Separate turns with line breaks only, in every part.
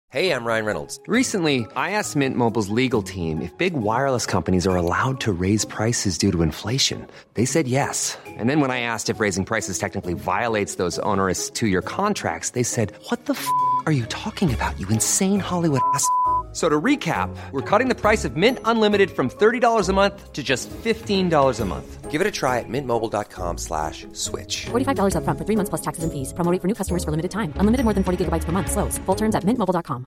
Hey, I'm Ryan Reynolds.
Recently, I asked Mint Mobile's legal team if big wireless companies are allowed to raise prices due to inflation. They said yes. And then when I asked if raising prices technically violates those onerous two-year contracts, they said, "What the f*** are you talking about, you insane Hollywood ass?" So to recap, we're cutting the price of Mint Unlimited from $30 a month to just $15 a month.
Give it a try at mintmobile.com/switch.
$45 up front for 3 months plus taxes and fees. Promo rate for new customers for limited time. Unlimited more than 40 gigabytes per month. Slows full terms at mintmobile.com.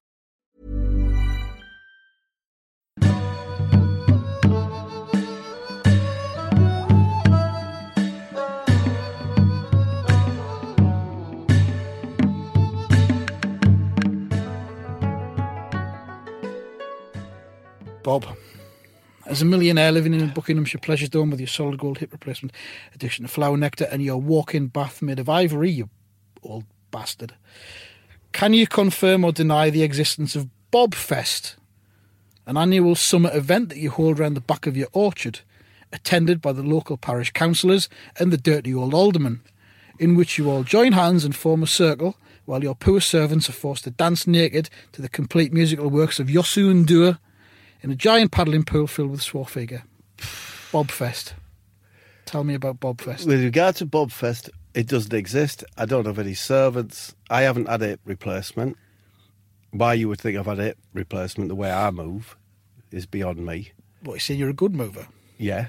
Bob, as a millionaire living in a Buckinghamshire pleasure dome with your solid gold hip replacement, addiction to flower nectar, and your walk-in bath made of ivory, you old bastard, can you confirm or deny the existence of Bobfest, an annual summer event that you hold around the back of your orchard, attended by the local parish councillors and the dirty old alderman, in which you all join hands and form a circle while your poor servants are forced to dance naked to the complete musical works of Yosu Ndur in a giant paddling pool filled with Swarfiga? Bobfest. Tell me about Bobfest.
With regard to Bobfest, it doesn't exist. I don't have any servants. I haven't had a hip replacement. Why you would think I've had a hip replacement the way I move is beyond me.
What, you say you're a good mover?
Yeah.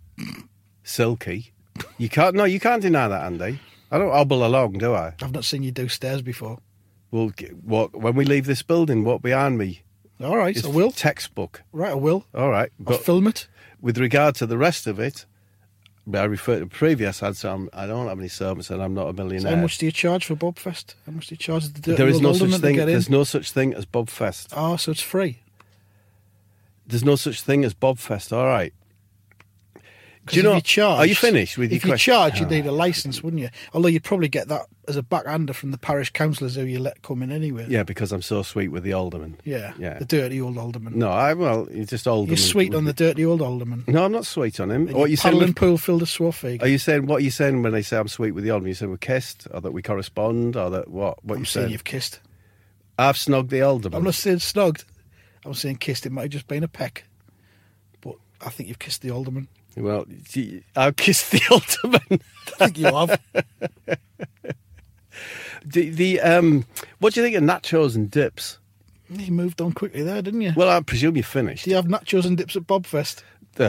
Silky. You can't deny that, Andy. I don't hobble along, do I?
I've not seen you do stairs before.
Well, when we leave this building, walk behind me.
All right,
It's
I will.
Textbook.
Right, I will.
All right.
I'll film it.
With regard to the rest of it, I refer to the previous ad, so I don't have any servants and I'm not a millionaire.
So how much do you charge for Bobfest? How much do you charge the dirty
There is
old
no
alderman
such
to
thing.
get in?
There's no such thing as Bobfest.
Oh, so it's free.
There's no such thing as Bobfest. All right.
Do you know?
Are you finished with your
question? If you charge, you'd need a licence, wouldn't you? Although you'd probably get that as a backhander from the parish councillors who you let come in anyway.
Yeah, because I'm so sweet with the alderman.
Yeah.
Yeah.
The dirty old alderman.
No, he's just alderman.
You're sweet on the dirty old alderman.
No, I'm not sweet on him.
And
What you saying?
paddling pool filled with Swarfiga.
What are you saying when they say I'm sweet with the alderman? You saying we're kissed, or that we correspond, or that what? What
I'm
you
saying
saying?
you've kissed.
I've snogged the alderman.
I'm not saying snogged. I'm saying kissed. It might have just been a peck. But I think you've kissed the alderman.
Well, I've kissed the alderman.
I think you have.
What do you think of nachos and dips?
You moved on quickly there, didn't you?
Well, I presume you're finished.
Do you have nachos and dips at Bobfest?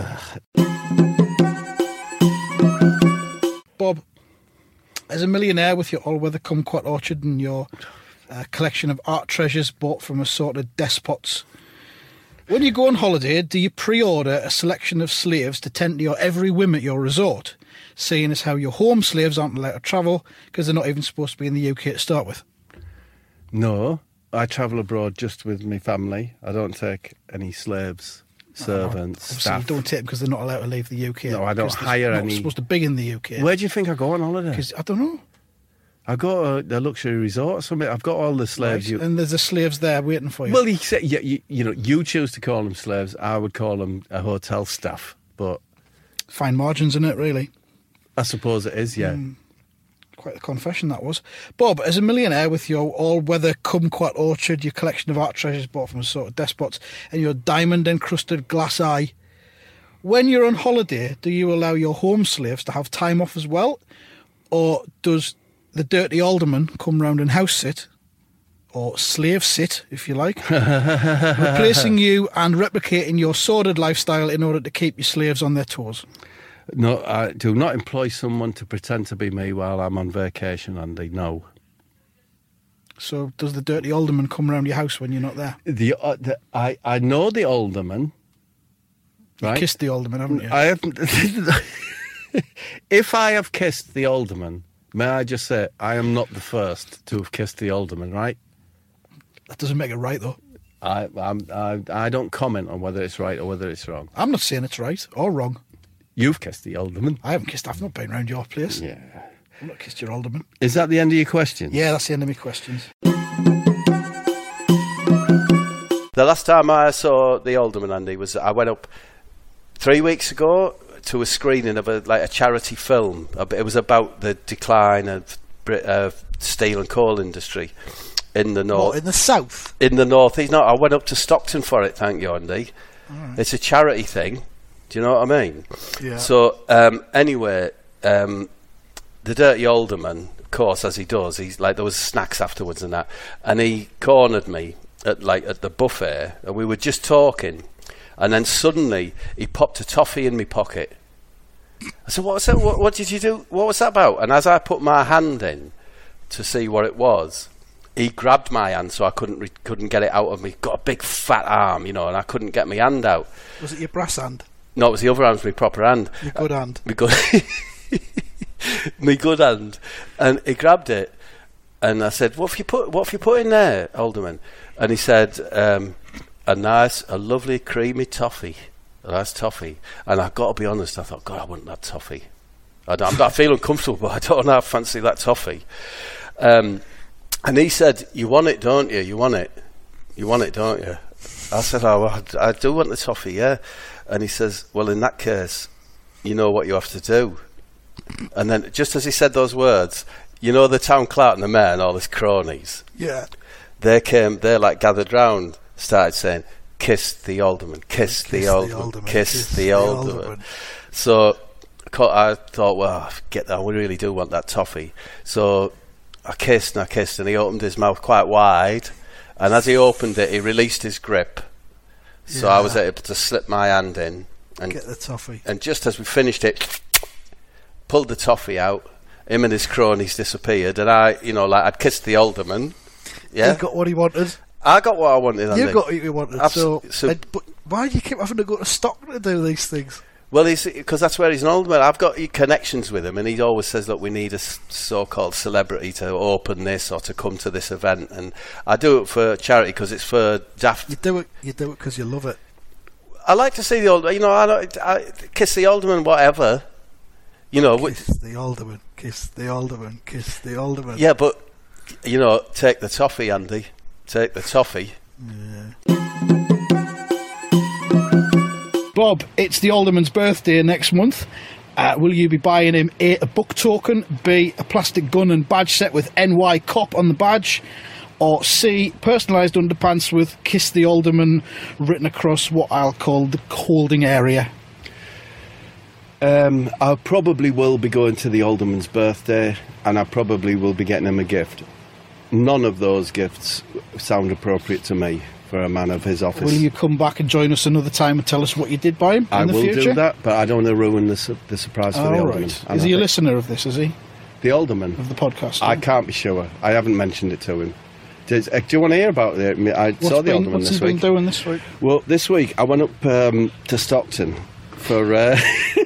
Bob, as a millionaire with your all-weather kumquat orchard and your collection of art treasures bought from assorted despots, when you go on holiday, do you pre-order a selection of slaves to tend to your every whim at your resort, seeing as how your home slaves aren't allowed to travel because they're not even supposed to be in the UK to start with?
No, I travel abroad just with my family. I don't take any slaves, servants,
Obviously
staff.
you don't take them because they're not allowed to leave the UK.
No, I don't
because they're
hire
not
any.
supposed to be in the UK.
Where do you think I go on holiday?
Because I don't know.
I go to a luxury resort or something. I've got all the slaves.
Right. And there's the slaves there waiting for you.
Well, you say, you choose to call them slaves. I would call them a hotel staff, but
fine margins in it, really.
I suppose it is. Yeah.
Quite a confession that was. Bob, as a millionaire with your all-weather kumquat orchard, your collection of art treasures bought from sort of despots, and your diamond-encrusted glass eye, when you're on holiday, do you allow your home slaves to have time off as well? Or does the dirty alderman come round and house sit, or slave sit, if you like, replacing you and replicating your sordid lifestyle in order to keep your slaves on their toes?
No, I do not employ someone to pretend to be me while I'm on vacation, Andy. No.
So does the dirty alderman come round your house when you're not there?
I know the alderman.
You've
right?
kissed the alderman, haven't you?
I haven't. If I have kissed the alderman, may I just say I am not the first to have kissed the alderman, right?
That doesn't make it right, though.
I don't comment on whether it's right or whether it's wrong.
I'm not saying it's right or wrong.
You've kissed the alderman.
I haven't kissed. I've not been round your place.
Yeah.
I've not kissed your alderman.
Is that the end of your questions?
Yeah, that's the end of my questions.
The last time I saw the alderman, Andy, was I went up 3 weeks ago to a screening of a charity film. It was about the decline of steel and coal industry. in the north.
What, in the south?
In the northeast. No, I went up to Stockton for it, thank you, Andy.
Right.
It's a charity thing. Do you know what I mean?
Yeah.
So, anyway, the dirty alderman, of course, as he does, he's like, there was snacks afterwards and that, and he cornered me at the buffet, and we were just talking, and then suddenly he popped a toffee in my pocket. I said, "What was that? What did you do? What was that about?" And as I put my hand in to see what it was, he grabbed my hand so I couldn't get it out of me. Got a big fat arm, and I couldn't get my hand out.
Was it your brass hand?
No, it was the other hand, my proper hand.
Your good hand.
My good, my good hand. And he grabbed it, and I said, "What have you put in there, Alderman?" And he said, "A lovely creamy toffee." A nice toffee. And I've got to be honest, I thought, God, I want that toffee. I'm not feeling comfortable, but I don't know, I fancy that toffee. And he said, "You want it, don't you? You want it? You want it, don't you?" I said, "Oh, well, I do want the toffee, yeah." And he says, "Well, in that case, you know what you have to do." And then just as he said those words, the town clerk and the mayor and all his cronies,
Yeah.
they gathered round, started saying, "Kiss the alderman, kiss the alderman, kiss the alderman." So I thought, well, we really do want that toffee. So I kissed, and he opened his mouth quite wide, and as he opened it, he released his grip. So I was able to slip my hand in and
get the toffee.
And just as we finished it, pulled the toffee out. Him and his cronies disappeared, and I'd kissed the alderman. Yeah,
He got what he wanted.
I got what I wanted. Andy.
You got what you wanted. But why do you keep having to go to Stockton to do these things?
Well, because that's where he's an alderman. I've got connections with him, and he always says, "Look, we need a so-called celebrity to open this or to come to this event." And I do it for charity because it's for daft.
You do it because you love it.
I like to see the alderman. I kiss the alderman, whatever.
Kiss the alderman, kiss the alderman, kiss the alderman.
Yeah, but take the toffee, Andy. Take the toffee.
Yeah. Bob, it's the alderman's birthday next month. Will you be buying him A, a book token, B, a plastic gun and badge set with NY Cop on the badge, or C, personalised underpants with Kiss the Alderman written across what I'll call the holding area?
I probably will be going to the alderman's birthday, and I probably will be getting him a gift. None of those gifts sound appropriate to me for a man of his office.
Will you come back and join us another time and tell us what you did by him in the future? I will do
that, but I don't want to ruin the surprise for the alderman.
Right. Is he a listener of this, is he?
The alderman?
Of the podcast?
I can't be sure. I haven't mentioned it to him. Do you want to hear about it? I saw the alderman this week.
What's he been doing this week?
Well, this week I went up to Stockton for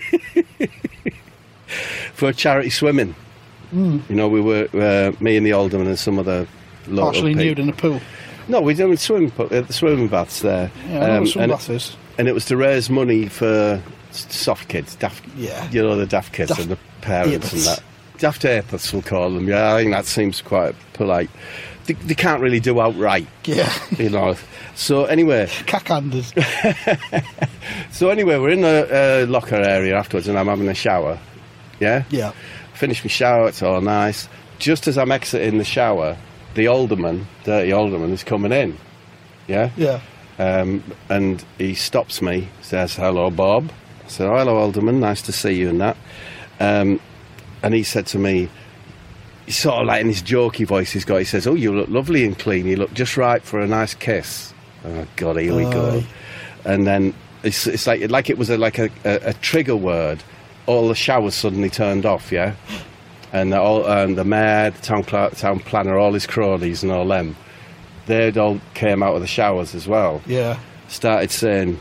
for charity swimming. Mm. We were me and the alderman and some other local
partially
people.
nude in a pool.
No, we didn't swim at the swimming baths there.
Yeah, I know what swim bath is.
And it was to raise money for soft kids, daft.
Yeah.
The daft kids and the parents and that. Daft apeths, we'll call them. Yeah, I think that seems quite polite. They can't really do outright.
Yeah.
So anyway.
Cackhanders.
So anyway, we're in the locker area afterwards, and I'm having a shower. Yeah?
Yeah.
Finish my shower, it's all nice. Just as I'm exiting the shower, the dirty alderman, is coming in. Yeah?
Yeah.
And he stops me, says, "Hello, Bob." I said, "Oh, hello, alderman, nice to see you," and that. And he said to me, he's sort of like in his jokey voice he says, "Oh, you look lovely and clean, you look just right for a nice kiss." Oh, God, here we go. And then it's like it was a trigger word. All the showers suddenly turned off, yeah? And the mayor, the town clerk, the town planner, all his cronies and all them, they'd all came out of the showers as well.
Yeah.
Started saying,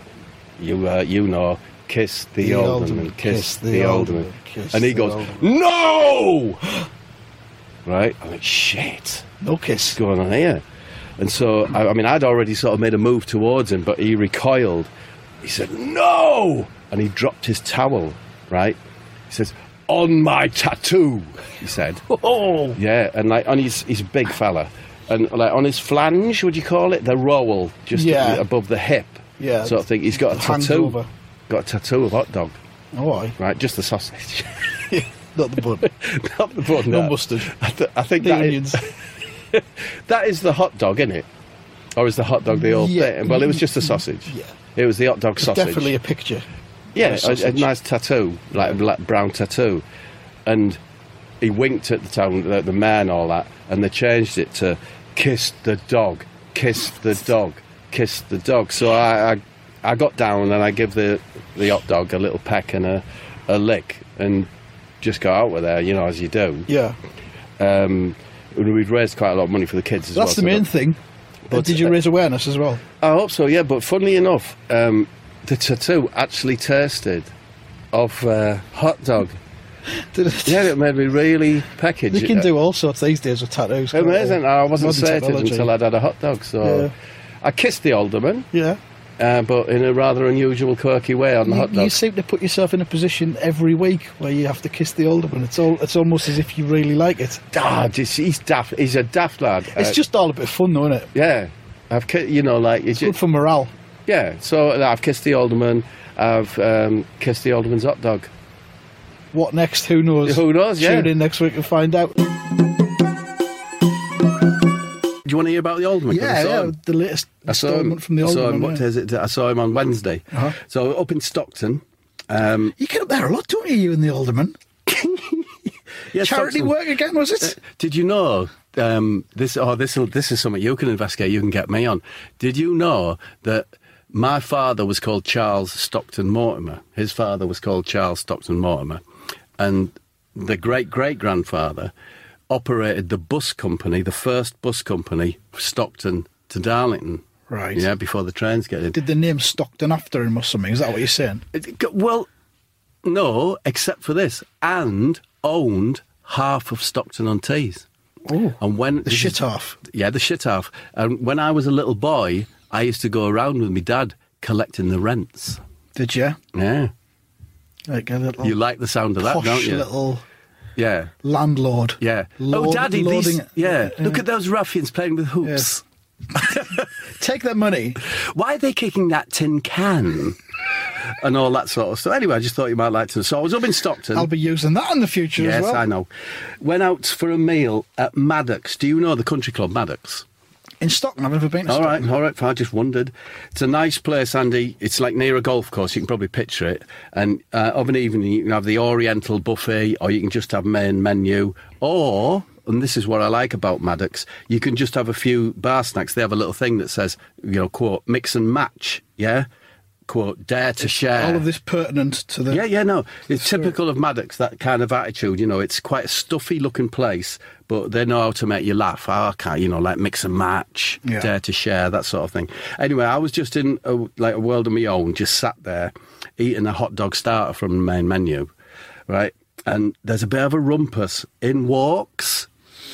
kiss the alderman, kiss the alderman. And he goes, "No!" Right? I'm like, shit.
No kiss.
What's going on here? And so, I'd already sort of made a move towards him, but he recoiled. He said, "No!" And he dropped his towel, right? He says, "On my tattoo," he said.
Oh!
Yeah, and on he's a big fella. And on his flange, would you call it? The rowel, just above the hip.
Yeah.
Sort of thing. He's got a tattoo.
Over.
Got a tattoo of hot dog.
Oh, aye.
Right, just the sausage.
Not the bun.
Not the bun.
No mustard.
I think
the
that
onions.
That is the hot dog, isn't it? Or is the hot dog the old thing? Well, it was just a sausage.
Yeah.
It was the hot dog sausage.
Definitely a picture.
Yeah,
of
a nice tattoo, like a black, brown tattoo. And he winked at the town, the mayor and all that, and they changed it to kiss the dog, kiss the dog, kiss the dog. So I got down and I give the hot dog a little peck and a lick and just got out with there, you know, as you do.
Yeah.
We'd raised quite a lot of money for the kids as well.
That's the main thing. But did you raise awareness as well?
I hope so, yeah. But funnily enough, the tattoo actually tasted of hot dog.
Did it?
Yeah, it made me really peckish.
You can do all sorts these days with tattoos.
Amazing. I wasn't
Modern
sated
technology.
until I'd had a hot dog. So I kissed the alderman, but in a rather unusual, quirky way on the hot dog.
You seem to put yourself in a position every week where you have to kiss the alderman. It's almost as if you really like it.
He's daft. He's a daft lad.
It's just all a bit of fun, though, isn't it?
Yeah.
It's good for morale.
Yeah. So I've kissed the alderman. I've kissed the alderman's hot dog.
What next? Who knows?
Who knows, yeah.
Tune in next week and find out.
Do you want to hear about the alderman?
Yeah, the latest installment from the alderman.
What is it? I saw him on Wednesday.
Uh-huh.
So up in Stockton.
You get up there a lot, don't you and the alderman?
Yeah,
Charity
Stockton.
work again, was it?
Did you know, this is something you can investigate, you can get me on. Did you know that my father was called Charles Stockton Mortimer? His father was called Charles Stockton Mortimer. And the great-great-grandfather operated the bus company, the first bus company, Stockton to Darlington.
Right.
Yeah, before the trains get in.
Did the name Stockton after him or something? Is that what you're saying?
Well, no, except for this. And owned half of Stockton-on-Tees.
Oh,
and when
the shit half.
Yeah, the shit half. And when I was a little boy, I used to go around with my dad collecting the rents.
Did you?
Yeah.
Like a little
You like the sound of that,
posh
don't you?
little
Yeah.
landlord.
Yeah. Daddy, these...
loading-
Yeah. Look at those ruffians playing with hoops.
Take that money.
Why are they kicking that tin can? And all that sort of stuff. Anyway, I just thought you might like to know. So I was up in Stockton.
I'll be using that in the future
Yes,
as well.
I know. Went out for a meal at Maddox. Do you know the country club Maddox?
In Stockton, I've never been to Stockton.
All right, I just wondered. It's a nice place, Andy. It's like near a golf course. You can probably picture it. And of an evening, you can have the Oriental buffet, or you can just have main menu, or, and this is what I like about Maddox, you can just have a few bar snacks. They have a little thing that says, quote, mix and match, yeah? Quote, dare to share.
All of this pertinent to the...
Yeah, no. It's typical of Maddox, that kind of attitude. It's quite a stuffy-looking place, but they know how to make you laugh. Like mix and match, dare to share, that sort of thing. Anyway, I was just in a world of my own, just sat there, eating a hot dog starter from the main menu, right? And there's a bit of a rumpus. In walks...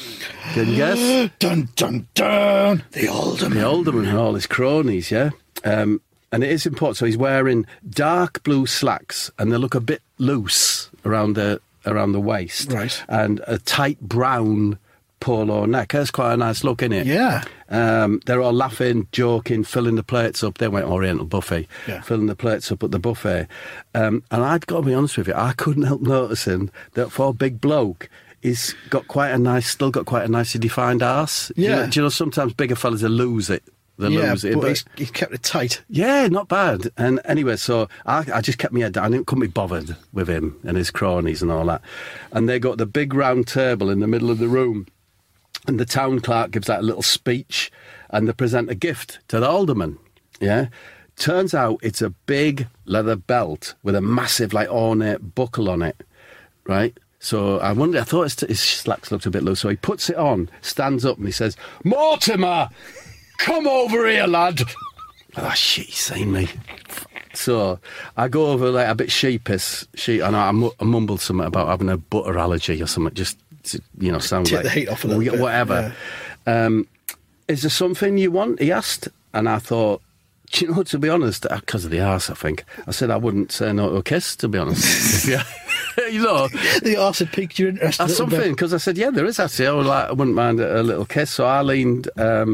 Can you guess?
Dun, dun, dun! The alderman.
The alderman and all his cronies, yeah? And it is important. So he's wearing dark blue slacks, and they look a bit loose around the waist,
right?
And a tight brown polo neck. That's quite a nice look, isn't it?
Yeah.
They're all laughing, joking, filling the plates up. They went Oriental buffet, filling the plates up at the buffet. And I'd got to be honest with you, I couldn't help noticing that for a big bloke, he's still got quite a nicely defined arse.
Yeah.
Do you know sometimes bigger fellas will lose it.
But he's kept it tight.
Yeah, not bad. And anyway, so I just kept my head down. I couldn't be bothered with him and his cronies and all that. And they got the big round table in the middle of the room. And the town clerk gives that little speech, and they present a gift to the alderman. Yeah. Turns out it's a big leather belt with a massive, ornate buckle on it. Right? So I thought his slacks looked a bit loose. So he puts it on, stands up, and he says, "Mortimer! Come over here, lad." Oh, shit, he's seen me. So I go over a bit sheepish. I mumbled something about having a butter allergy or something, just to, sound
take
like...
the heat off a little bit.
Whatever. Yeah. Is there something you want? He asked. And I thought, to be honest, because of the arse, I think, I said I wouldn't say no to a kiss, to be honest. Yeah.
The arse had piqued your interest a little bit.
Something, because I said, yeah, there is actually. I wouldn't mind a little kiss. So I leaned...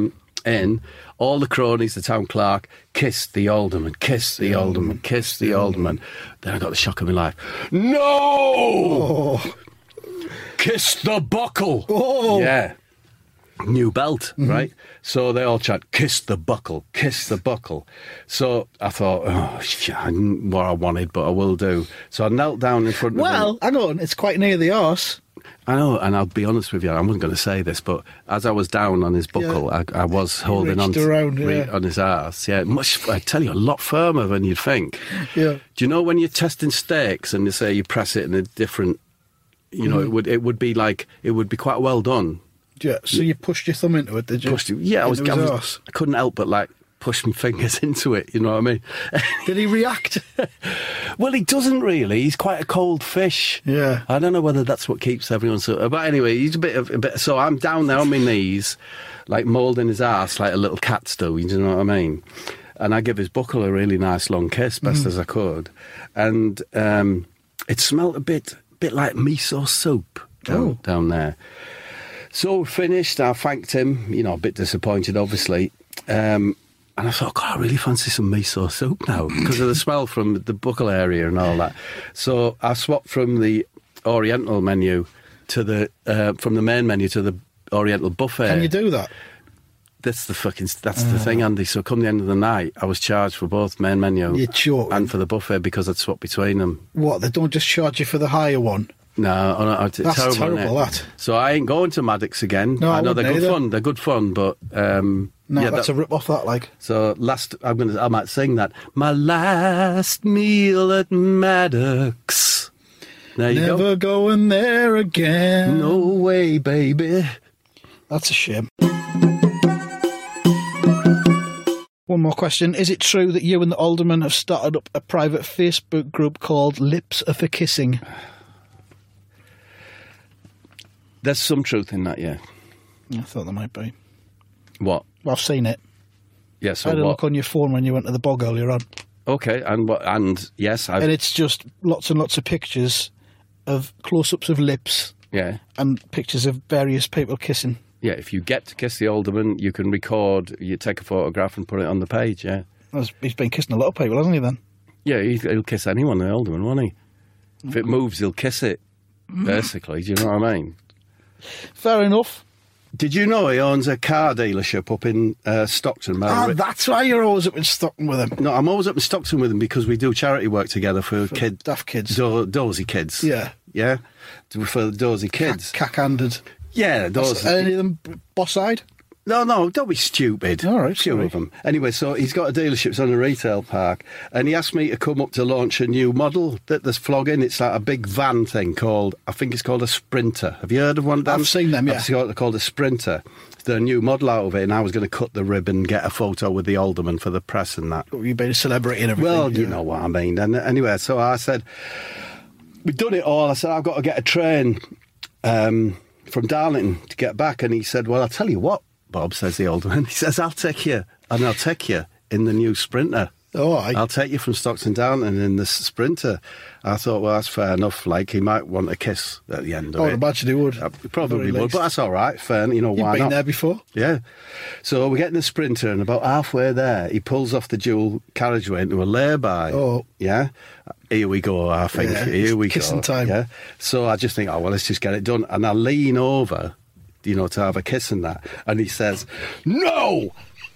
in, all the cronies, the town clerk, kissed the alderman, kissed the alderman, kissed the alderman. Then I got the shock of my life. No!
Oh.
Kiss the buckle!
Oh.
Yeah. new belt, right? So they all chant, kiss the buckle, kiss the buckle. So I thought, oh, shit, I didn't what I wanted, but I will do. So I knelt down in front of him.
Well, hang on, it's quite near the arse.
I know, and I'll be honest with you, I wasn't going to say this, but as I was down on his buckle, I was holding on on his arse. Yeah, I tell you, a lot firmer than you'd think.
Yeah.
Do you know when you're testing steaks and they say you press it in a different, you know, it would be quite well done.
Yeah, so you pushed your thumb into it, did you?
I couldn't help but like push my fingers into it, you know what I mean?
Did he react?
Well, he doesn't really. He's quite a cold fish.
Yeah.
I don't know whether that's what keeps everyone so... But anyway, he's a bit... So I'm down there on my knees, like moulding his ass like a little cat do, you know what I mean? And I give his buckle a really nice long kiss, best as I could. And it smelled a bit like miso soup down there. So finished, I thanked him, you know, a bit disappointed, obviously. And I thought, God, I really fancy some miso soup now because of the smell from the buckle area and all that. So I swapped from the Oriental menu to from the main menu to the Oriental buffet.
Can you do that?
That's the thing, Andy. So come the end of the night, I was charged for both main menu and for the buffet because I'd swapped between them.
What, they don't just charge you for the higher one?
No,
that's terrible, that.
So I ain't going to Maddox again.
No,
I know they're good fun. They're good fun, but
that's a rip off. That like.
So I might sing that. My last meal at Maddox. There you go.
Never going there again.
No way, baby.
That's a shame. One more question. Is it true that you and the alderman have started up a private Facebook group called Lips Are for Kissing?
There's some truth in that, yeah.
I thought there might be.
What?
Well, I've seen it.
Yeah, so
I had a
what?
look on your phone when you went to the bog earlier on.
Okay, and yes,
and it's just lots and lots of pictures of close-ups of lips.
Yeah.
And pictures of various people kissing.
Yeah, if you get to kiss the alderman, you can record, you take a photograph and put it on the page, yeah.
He's been kissing a lot of people, hasn't he, then?
Yeah, he'll kiss anyone, the alderman, won't he? If it moves, he'll kiss it, basically, do you know what I mean?
Fair enough.
Did you know he owns a car dealership up in Stockton?
That's why you're always up in Stockton with him.
No, I'm always up in Stockton with him because we do charity work together for kids.
Daft kids.
Dozy kids.
Yeah.
Yeah? For dozy kids.
Cack-handed.
Yeah, dozy.
Any of them boss-eyed?
No, don't be stupid.
All right,
few of them. Anyway, so he's got a dealership, it's on a retail park, and he asked me to come up to launch a new model that there's flogging. It's like a big van thing I think it's called a Sprinter. Have you heard of one, Dan?
I've seen them, yeah.
It's called a Sprinter. They're a new model out of it, and I was going to cut the ribbon and get a photo with the alderman for the press and that.
You've been a celebrity and everything.
Well, you know what I mean. And anyway, so I said, we've done it all. I said, I've got to get a train from Darlington to get back. And he said, well, I'll tell you what, Bob, says the alderman. He says, I'll take you in the new Sprinter.
Oh,
I'll take you from Stockton Darlington in the Sprinter. I thought, well, that's fair enough. Like, he might want a kiss at the end of it.
I imagine he would.
He probably would, but that's all right. Fair, you know, why not?
You've been there before.
Yeah. So we get in the Sprinter, and about halfway there, he pulls off the dual carriageway into a lay-by.
Oh.
Yeah. Here we go, I think.
Yeah,
Here we go.
kissing time.
Yeah. So I just think, oh, well, let's just get it done. And I lean over, you know, to have a kiss and that. And he says, no!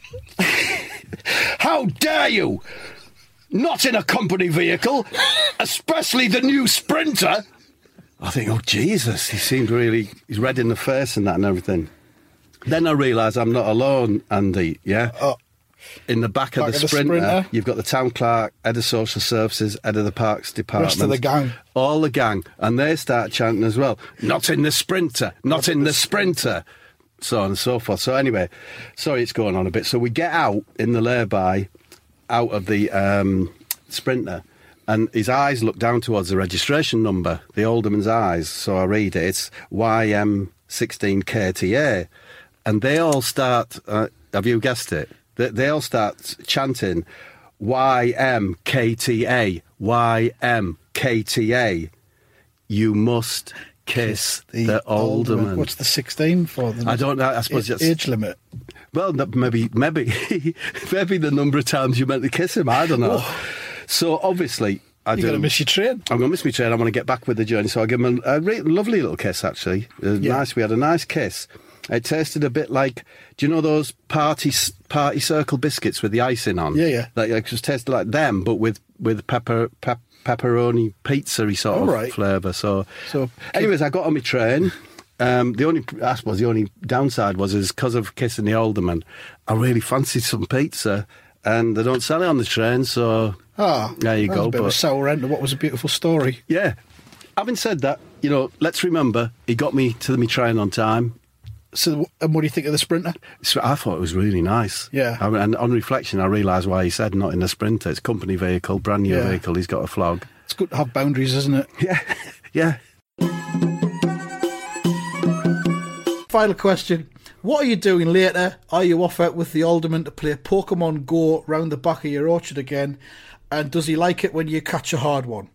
How dare you! Not in a company vehicle, especially the new Sprinter. I think, oh, Jesus, he's red in the face and that and everything. Then I realise I'm not alone, Andy, yeah?
Oh.
In the back of the Sprinter, you've got the town clerk, head of social services, head of the parks department.
Rest of the gang.
All the gang. And they start chanting as well, not in the Sprinter, not in the Sprinter. So on and so forth. So anyway, sorry it's going on a bit. So we get out in the lay-by, out of the Sprinter, and his eyes look down towards the registration number, the alderman's eyes. So I read it, it's YM16KTA. And they all start, have you guessed it? They all start chanting YMKTA, YMKTA. You must kiss the alderman.
What's the 16 for?
I don't know. I suppose that's
age limit.
Well, maybe the number of times you meant to kiss him. I don't know.
Oh.
So obviously,
You're going to miss your train.
I'm going to miss my train. I want to get back with the journey. So I give him a lovely little kiss. Actually, nice. We had a nice kiss,
It tasted a bit like, do you know those party circle biscuits with the icing on?
Yeah.
Like, it just tasted like them, but with pepperoni pizza-y sort of flavour. So anyways, I got on my train. The only downside was because of kissing the alderman, I really fancied some pizza, and they don't sell it on the train, so there you go.
A bit of a sour end to what was a beautiful story.
Yeah. Having said that, let's remember, he got me to my train on time.
So, and what do you think of the Sprinter?
I thought it was really nice.
Yeah.
And on reflection, I realised why he said not in the Sprinter. It's a company vehicle, brand new vehicle. He's got a flog.
It's good to have boundaries, isn't it?
Yeah. Yeah.
Final question. What are you doing later? Are you off out with the alderman to play Pokemon Go round the back of your orchard again? And does he like it when you catch a hard one?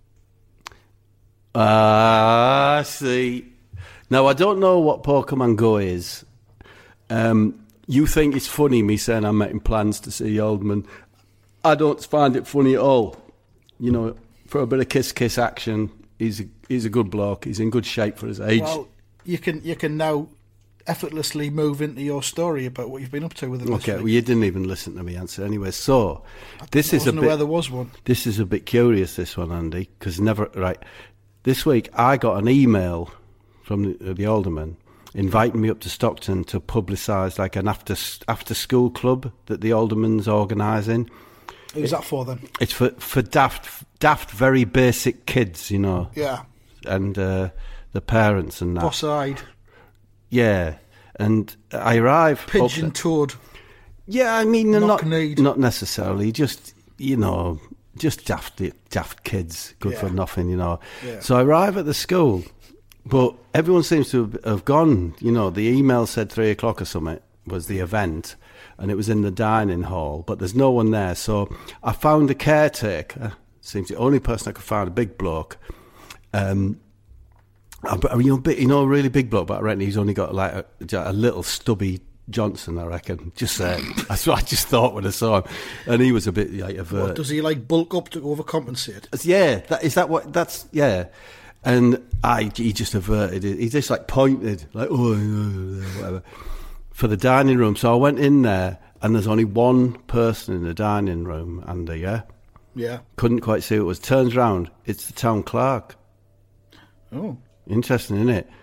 See. Now, I don't know what Pokemon Go is. You think it's funny, me saying I'm making plans to see Alderman. I don't find it funny at all. For a bit of kiss action, he's a good bloke. He's in good shape for his age.
Well, you can now effortlessly move into your story about what you've been up to with him.
Okay, well, you didn't even listen to me answer anyway. So, this is a bit.
Where there was one.
This is a bit curious, this one, Andy, because this week I got an email from the alderman inviting me up to Stockton to publicise like an after school club that the alderman's organising.
Who's that for then?
It's for daft very basic kids,
Yeah.
And the parents and that.
Boss-eyed.
Yeah, and I arrive
Pigeon-toed.
Yeah, I mean
Knock-kneed.
not necessarily, just just daft kids, good for nothing, Yeah. So I arrive at the school. But everyone seems to have gone. The email said 3:00 or something was the event, and it was in the dining hall, but there's no one there. So I found a caretaker. Seems the only person I could find, a big bloke. A really big bloke, but I reckon he's only got like a little stubby Johnson, I reckon. Just saying. That's what I just thought when I saw him. And he was a bit like of
What, does he bulk up to overcompensate?
Yeah, yeah. And he just averted it. He just pointed, whatever, for the dining room. So I went in there, and there's only one person in the dining room, Andy, yeah?
Yeah.
Couldn't quite see who it was. Turns round, it's the town clerk.
Oh.
Interesting, isn't it?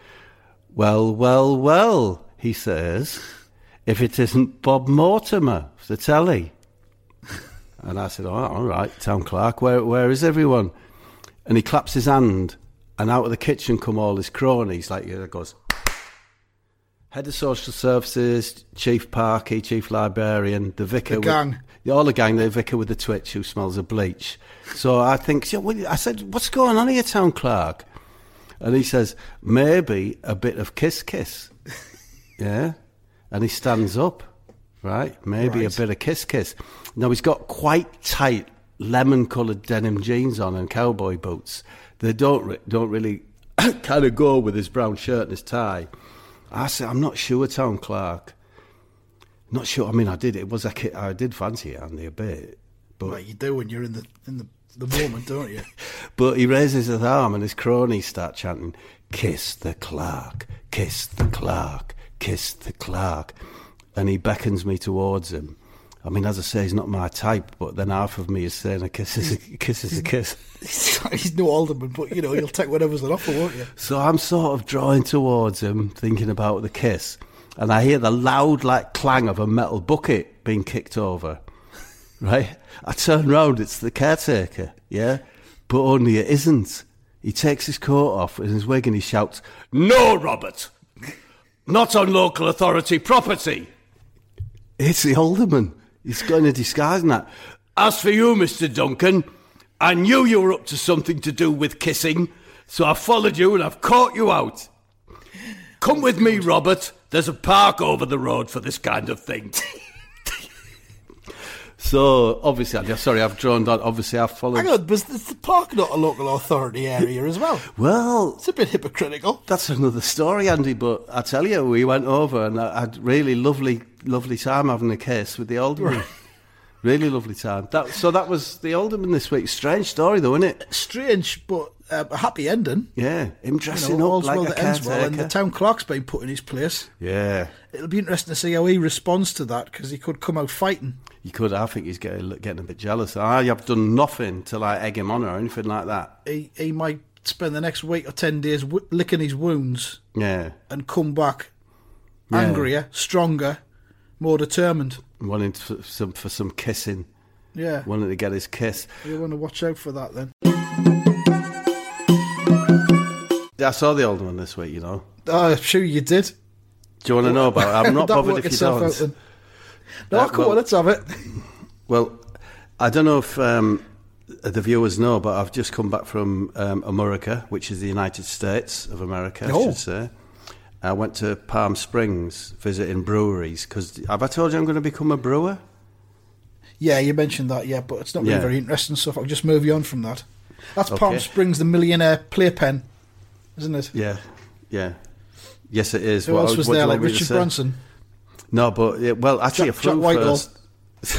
Well, he says, if it isn't Bob Mortimer, the telly. And I said, all right, town clerk, where is everyone? And he claps his hand. And out of the kitchen come all his cronies, goes, Head of Social Services, Chief Parky, Chief Librarian, the vicar.
The gang.
All the gang, the vicar with the twitch who smells of bleach. So I think, I said, what's going on here, town clerk? And he says, maybe a bit of kiss. Yeah? And he stands up, right? Maybe a bit of kiss. Now, he's got quite tight lemon-coloured denim jeans on and cowboy boots. They don't really kind of go with his brown shirt and his tie. I said, I'm not sure, town clerk. Not sure. I mean, I did fancy it, Andy, a bit. But
well, you do when you're in the moment, don't you?
But he raises his arm and his cronies start chanting, kiss the clerk, kiss the clerk, kiss the clerk. And he beckons me towards him. I mean, as I say, he's not my type, but then half of me is saying a kiss is a kiss.
He's no alderman, but, you'll take whatever's on offer, won't you?
So I'm sort of drawing towards him, thinking about the kiss, and I hear the loud, clang of a metal bucket being kicked over, right? I turn round, it's the caretaker, yeah? But only it isn't. He takes his coat off and his wig and he shouts, "No, Robert! Not on local authority property!" It's the alderman. He's got in a disguise and that. "As for you, Mr. Duncan, I knew you were up to something to do with kissing, so I followed you and I've caught you out. Come with me, Robert. There's a park over the road for this kind of thing." So, obviously, I've drawn down. Obviously, I've followed.
Hang on, but is the park not a local authority area as well?
Well,
it's a bit hypocritical.
That's another story, Andy, but I tell you, we went over and I had really lovely time having a kiss with the alderman. Right. Really lovely time. That was the alderman this week. Strange story, though, isn't it?
Strange, but a happy ending.
Yeah, him dressing
all's
up like
well
a
that ends well, and the
caretaker.
town clerk's been put in his place.
Yeah,
It'll be interesting to see how he responds to that, because he could come out fighting.
you could. I think he's getting a bit jealous. I have done nothing to like egg him on or anything like that.
He might spend the next week or 10 days licking his wounds
Yeah,
and come back
Yeah.
angrier, stronger, more determined.
wanting for some kissing,
Yeah,
wanting to get his kiss.
you want to watch out for that then.
I saw the old one this week. You know.
Oh, I'm sure you did.
Do you want to know about it? I'm not
That
bothered
work
if you
itself
don't.
out then. No, come on, let's have it.
Well, I don't know if the viewers know, but I've just come back from America, which is the United States of America, I
Oh.
should say. I went to Palm Springs visiting breweries, because have I told you I'm going to become a brewer?
Yeah, you mentioned that, yeah, but it's not really
Yeah.
very interesting stuff. I'll just move you on from that. That's
Okay.
Palm Springs, the millionaire playpen, isn't it?
Yeah, yeah. Yes, it is.
Who else was
what do
there,
you
like
want me to
Richard
say?
Branson?
No, but, well, actually
Jack
I flew
Whitehall.
first.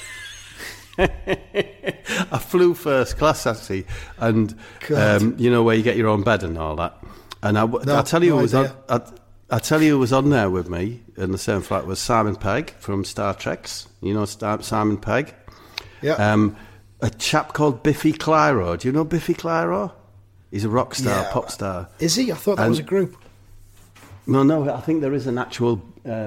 I flew first class, actually, and
God.
you know where you get your own bed and all that. And I tell you,
no
who was on,
idea.
I tell you, who was on there with me in the same flight was Simon Pegg from Star Trek's. You know Simon Pegg.
Yeah.
A chap called Biffy Clyro. Do you know Biffy Clyro? He's a rock star,
Yeah.
pop star.
Is he? I thought that
And-
was a group.
No, I think there is an actual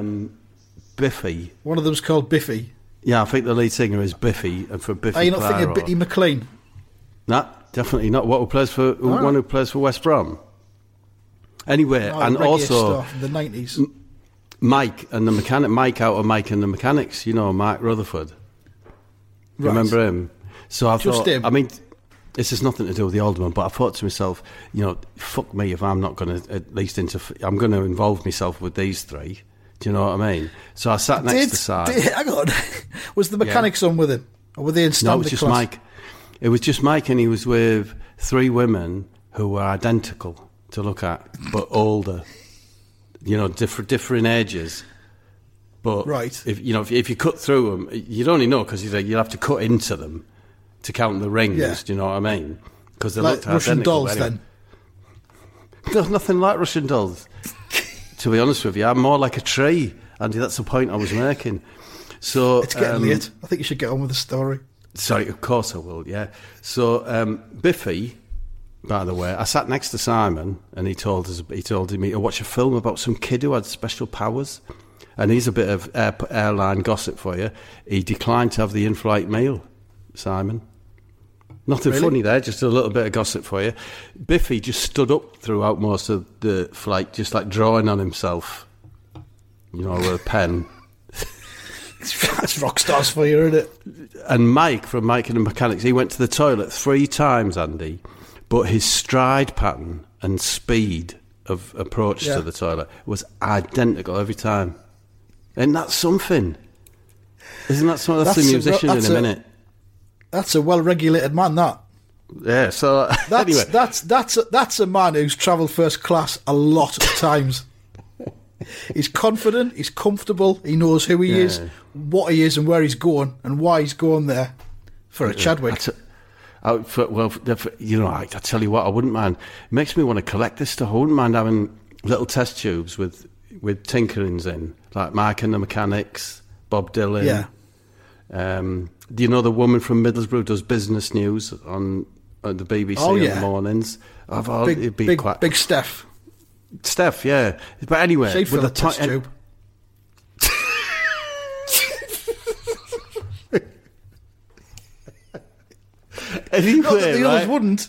Biffy.
One of them's called Biffy.
Yeah, I think the lead singer is Biffy, and for Biffy
Are you not
Clyro.
thinking of Bitty McLean?
No, definitely not. What who plays for
right.
one who plays for West Brom? Anyway,
Oh,
and
reggae
also
star from the 90s.
Mike and the mechanic, Mike out of Mike and the Mechanics. You know Mike Rutherford. Do you
Right.
remember him? So I
Just
thought.
him.
I mean, this has nothing to do with the Alderman, but I thought to myself, you know, fuck me if I'm not going to I'm going to involve myself with these three. Do you know what I mean? So I sat next to Simon.
Hang on. Was the mechanics on with him? Or were they in
No, it
standard
was just
class?
Mike. It was just Mike, and he was with three women who were identical to look at, but older. You know, different ages. But
Right.
if you cut through them, you'd only know because you'll have to cut into them to count the rings.
Yeah.
Do you know what I mean? Because they
Like
looked
Russian
identical.
dolls,
anyway.
then?
There's nothing like Russian dolls. To be honest with you, I'm more like a tree, Andy. That's the point I was making. So
It's getting late. I think you should get on with the story.
Sorry, of course I will, yeah. So, Biffy, by the way, I sat next to Simon and he told me to watch a film about some kid who had special powers. And here's a bit of airline gossip for you. He declined to have the in-flight meal, Simon. Nothing
Really?
funny there, just a little bit of gossip for you. Biffy just stood up throughout most of the flight, just like drawing on himself, you know, with a pen.
That's rock stars for you, isn't it?
And Mike from Mike and the Mechanics, he went to the toilet 3 times, Andy, but his stride pattern and speed of approach
Yeah.
to the toilet was identical every time. Isn't that something? Isn't that something? That's the musician in a minute.
That's a well-regulated man, that.
Yeah, so
That's,
anyway.
that's a man who's travelled first class a lot of times. He's confident, he's comfortable, he knows who he is, what he is and where he's going and why he's going there for a Chadwick.
I tell you what, I wouldn't mind. It makes me want to collect this stuff. I wouldn't mind having little test tubes with tinkerings in, like Mike and the Mechanics, Bob Dylan.
Yeah.
Do you know the woman from Middlesbrough does business news on the BBC in the mornings? It'd be quite
Big Steph.
Steph, yeah. But anyway,
She'd fill
with
a test tube.
Anyway,
Not that the
right?
others wouldn't.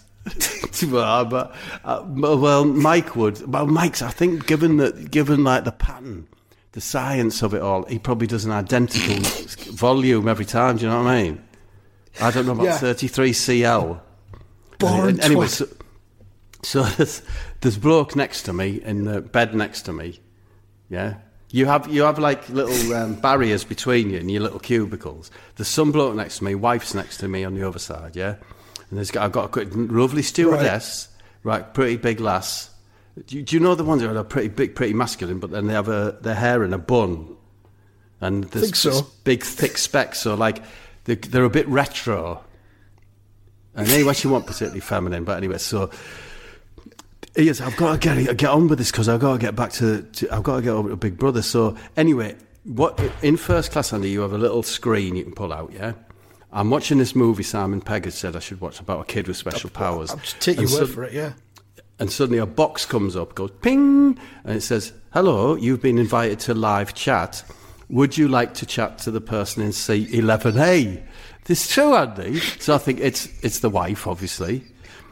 Well, Mike would. Well, Mike's. I think, given like the pattern, the science of it all, he probably does an identical volume every time. Do you know what I mean? I don't know about 33 CL.
Boring
Anyway,
twat.
so there's bloke next to me in the bed next to me. Yeah. You have like little barriers between you in your little cubicles. There's some bloke next to me, wife's next to me on the other side, yeah? And I've got a lovely stewardess, right, pretty big lass. Do you know the ones that are pretty big, pretty masculine, but then they have their hair in a bun? And there's
Think so.
this big, thick specs, so like they're a bit retro. And anyway, she wasn't particularly feminine, but anyway, so yes, I've got to get on with this because I've got to get back I've got to get over to Big Brother. So anyway, what in first class, Andy, you have a little screen you can pull out, yeah? I'm watching this movie Simon Pegg had said I should watch about a kid with special powers.
I'll just take your word for it, yeah.
And suddenly a box comes up, goes ping, and it says, "Hello, you've been invited to live chat. Would you like to chat to the person in seat 11A?" This is true, Andy. So I think it's the wife, obviously.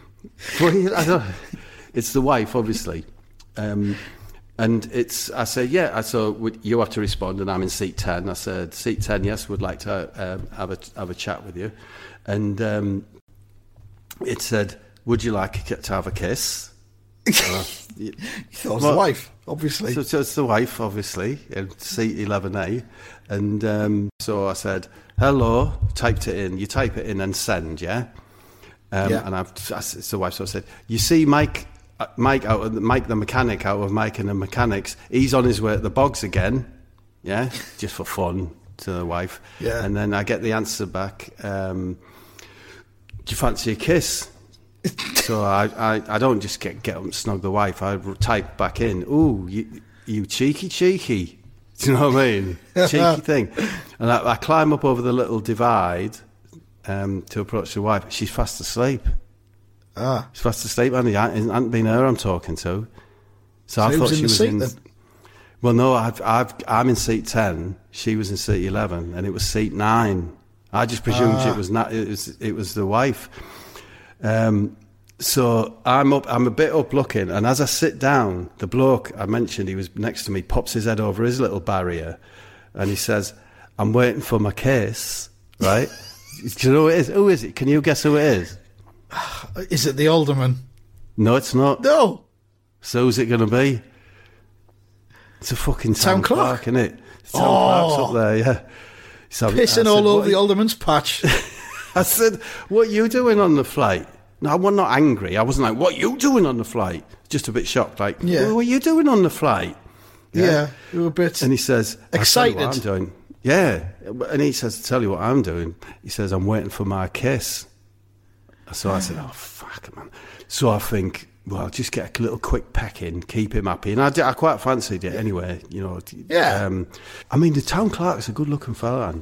It's the wife, obviously. And I said, yeah. So you have to respond, and I'm in seat 10. I said, seat 10, yes, would like to have a chat with you. And it said, would you like to have a kiss?
You thought it was the wife, obviously.
So it's the wife, obviously, in seat 11A. And so I said, hello, typed it in. You type it in and send, yeah?
Yeah.
And it's the wife, so I said, you see Mike the mechanic out of Mike and the Mechanics, he's on his way at the bogs again, yeah? Just for fun, to the wife.
Yeah.
And then I get the answer back, do you fancy a kiss? So I don't just get up and snog the wife. I type back in, ooh, you cheeky. Do you know what I mean? Cheeky thing. And I climb up over the little divide to approach the wife. She's fast asleep. She's fast asleep, and it hasn't been her I'm talking to. So I thought she was in. Then? Well, no, I'm in seat 10. She was in seat 11, and it was seat 9. I just presumed it was the wife. So I'm a bit up looking, and as I sit down, the bloke I mentioned, he was next to me, pops his head over his little barrier, and he says, "I'm waiting for my kiss." Right? Do you know who it is? Who is it? Can you guess who it is?
Is it the alderman?
No, it's not.
No.
So who's it going to be? It's a fucking Town Clerk, isn't it? Town Clerk's up there, yeah. So
pissing all over the alderman's patch.
I said, what are you doing on the flight? No, I was not angry. I wasn't like, what are you doing on the flight? Just a bit shocked, like, what are you doing on the flight?
Yeah, you were a bit
and he says,
excited.
I'll tell you what I'm doing. Yeah. And he says, tell you what I'm doing. He says, I'm waiting for my kiss. So I said, oh, fuck, man. So I think, well, I'll just get a little quick peck in, keep him happy. And I quite fancied it anyway, you know.
Yeah.
I mean, the Town Clerk's a good-looking fella, Andy.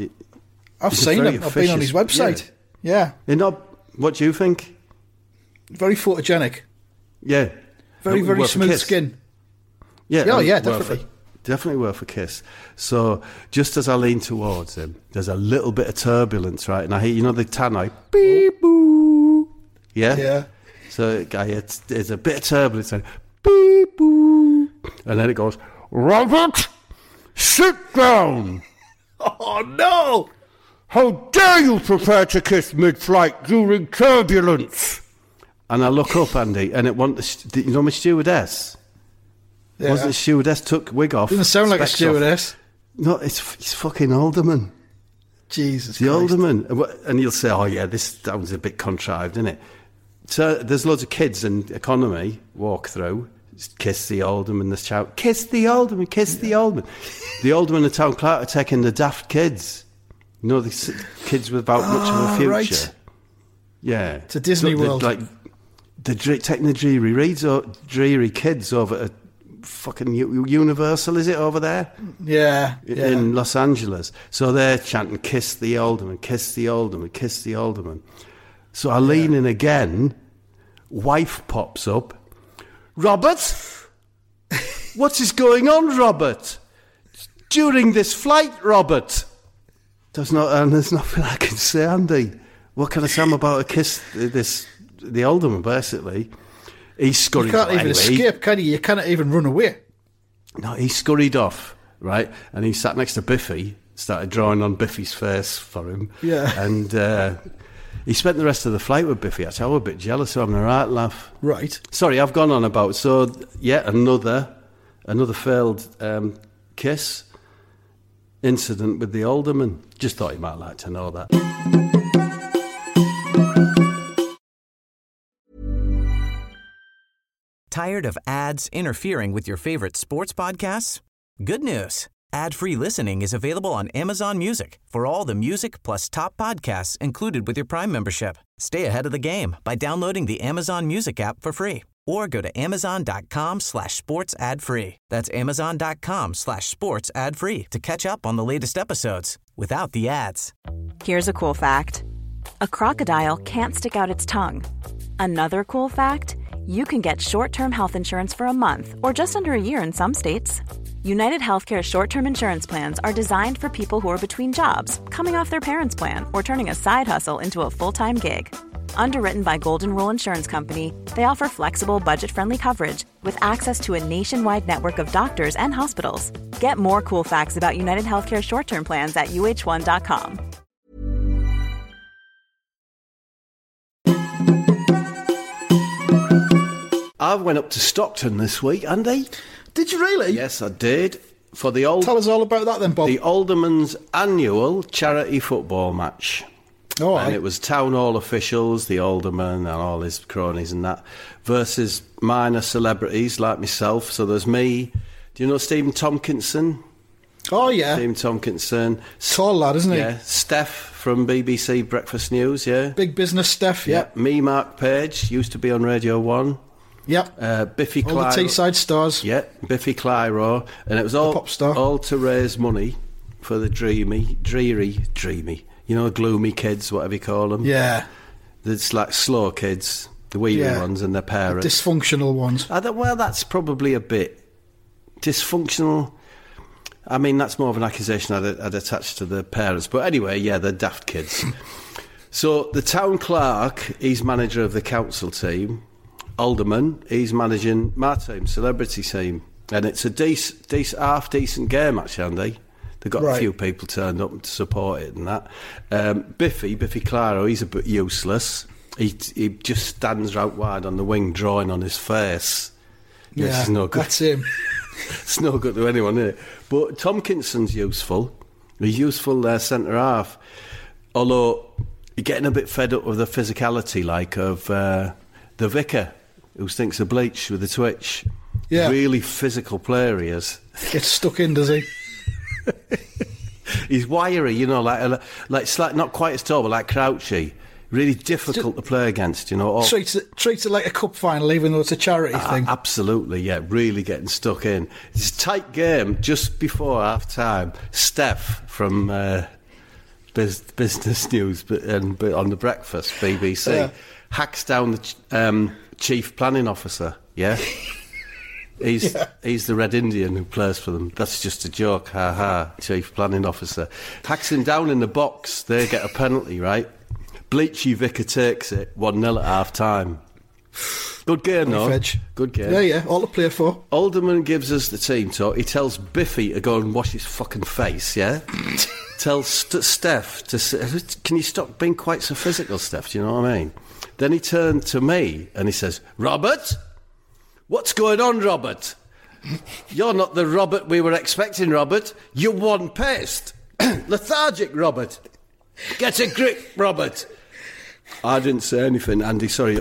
I've seen him. I've been on his website. Yeah.
What do you think?
Very photogenic.
Yeah.
Very smooth skin.
Yeah.
Oh, yeah, definitely.
Definitely worth a kiss. So just as I lean towards him, there's a little bit of turbulence, right? And I hear, you know, the tannoy, beep, boo. Yeah?
Yeah.
So it's a bit of turbulence, and beep, boo. And then it goes, Robert, sit down.
Oh, no.
How dare you prepare to kiss mid-flight during turbulence? And I look up, Andy, and you know my stewardess? Yeah. Wasn't the stewardess took wig off?
Doesn't sound like a stewardess.
Off. No, it's fucking alderman.
Jesus
the
Christ.
Alderman. And you'll say, oh yeah, this sounds a bit contrived, isn't it? So there's loads of kids in economy walk through, kiss the Alderman, the shout, kiss the Alderman, kiss the Alderman. The Alderman and Town Clerk are taking the daft kids. You know, the kids without much of a future. Right. Yeah.
It's a Disney World.
Taking the dreary kids over at fucking Universal, is it, over there?
Yeah.
In Los Angeles. So they're chanting, kiss the Alderman, kiss the Alderman, kiss the Alderman. So I lean in again, wife pops up. Robert? What is going on, Robert? During this flight, Robert? There's nothing I can say, Andy. What can I say about a kiss? The Alderman, basically. He scurried off.
You can't even escape, can you? You cannot even run away.
No, he scurried off, right? And he sat next to Biffy, started drawing on Biffy's face for him. Yeah. And he spent the rest of the flight with Biffy. Actually, I was a bit jealous of him, a right laugh.
Right.
Sorry, I've gone on about, so, yeah, another failed kiss incident with the Alderman. Just thought you might like to know that.
Tired of ads interfering with your favorite sports podcasts? Good news. Ad-free listening is available on Amazon Music for all the music plus top podcasts included with your Prime membership. Stay ahead of the game by downloading the Amazon Music app for free or go to amazon.com/sports ad free. That's amazon.com/sports ad free to catch up on the latest episodes without the ads.
Here's a cool fact. A crocodile can't stick out its tongue. Another cool fact, you can get short-term health insurance for a month or just under a year in some states. United Healthcare short-term insurance plans are designed for people who are between jobs, coming off their parents' plan, or turning a side hustle into a full-time gig. Underwritten by Golden Rule Insurance Company, they offer flexible, budget-friendly coverage with access to a nationwide network of doctors and hospitals. Get more cool facts about United Healthcare short-term plans at uh1.com.
I went up to Stockton this week, Andy.
Did you really?
Yes, I did. For the old,
Tell us all about that then, Bob.
the Alderman's annual charity football match.
Oh,
And it was town hall officials, the alderman and all his cronies and that, versus minor celebrities like myself. So there's me. Do you know Stephen Tompkinson?
Oh, yeah.
Stephen Tompkinson.
Tall lad, isn't he?
Yeah. Steph from BBC Breakfast News, yeah.
Big business Steph,
Yeah. Me, Mark Page, used to be on Radio 1.
Yep.
Biffy
All the
Clyro.
Teesside stars.
Yeah, Biffy Clyro. And it was all,
pop star.
all to raise money for the dreamy, you know, gloomy kids, whatever you call them.
Yeah.
It's like slow kids, the wheelie ones and their parents.
Dysfunctional ones.
Well, that's probably a bit dysfunctional. I mean, that's more of an accusation I'd attach to the parents. But anyway, yeah, they're daft kids. So the town clerk, he's manager of the council team. Alderman, he's managing my team, celebrity team. And it's a half-decent game, actually, Andy. They've got a few people turned up to support it and that. Biffy Clyro, he's a bit useless. He just stands out wide on the wing, drawing on his face.
Yeah,
it's no good.
That's him.
It's no good to anyone, is it? But Tompkinson's useful. He's useful there, centre-half. Although, you're getting a bit fed up with the physicality, like, of the vicar, who stinks of bleach with the twitch.
Yeah.
Really physical player he is.
Gets stuck in, does he?
He's wiry, you know, like slight, not quite as tall, but like Crouchy. Really difficult to play against, you know.
Treats it like a cup final, even though it's a charity thing.
Absolutely, yeah. Really getting stuck in. It's a tight game. Just before half time, Steph from Business News and on the Breakfast BBC hacks down the chief planning officer. Yeah. He's the Red Indian who plays for them. That's just a joke, chief planning officer. Hacks him down in the box. They get a penalty, right? Bleachy Vicar takes it 1-0 at half time. Good game, though. Good game.
Yeah, all to play for.
Alderman gives us the team talk. He tells Biffy to go and wash his fucking face, yeah? Tells Steph to say, can you stop being quite so physical, Steph? Do you know what I mean? Then he turned to me and he says, Robert? What's going on, Robert? You're not the Robert we were expecting, Robert. You're one-paced. Lethargic, Robert. Get a grip, Robert. I didn't say anything, Andy, sorry.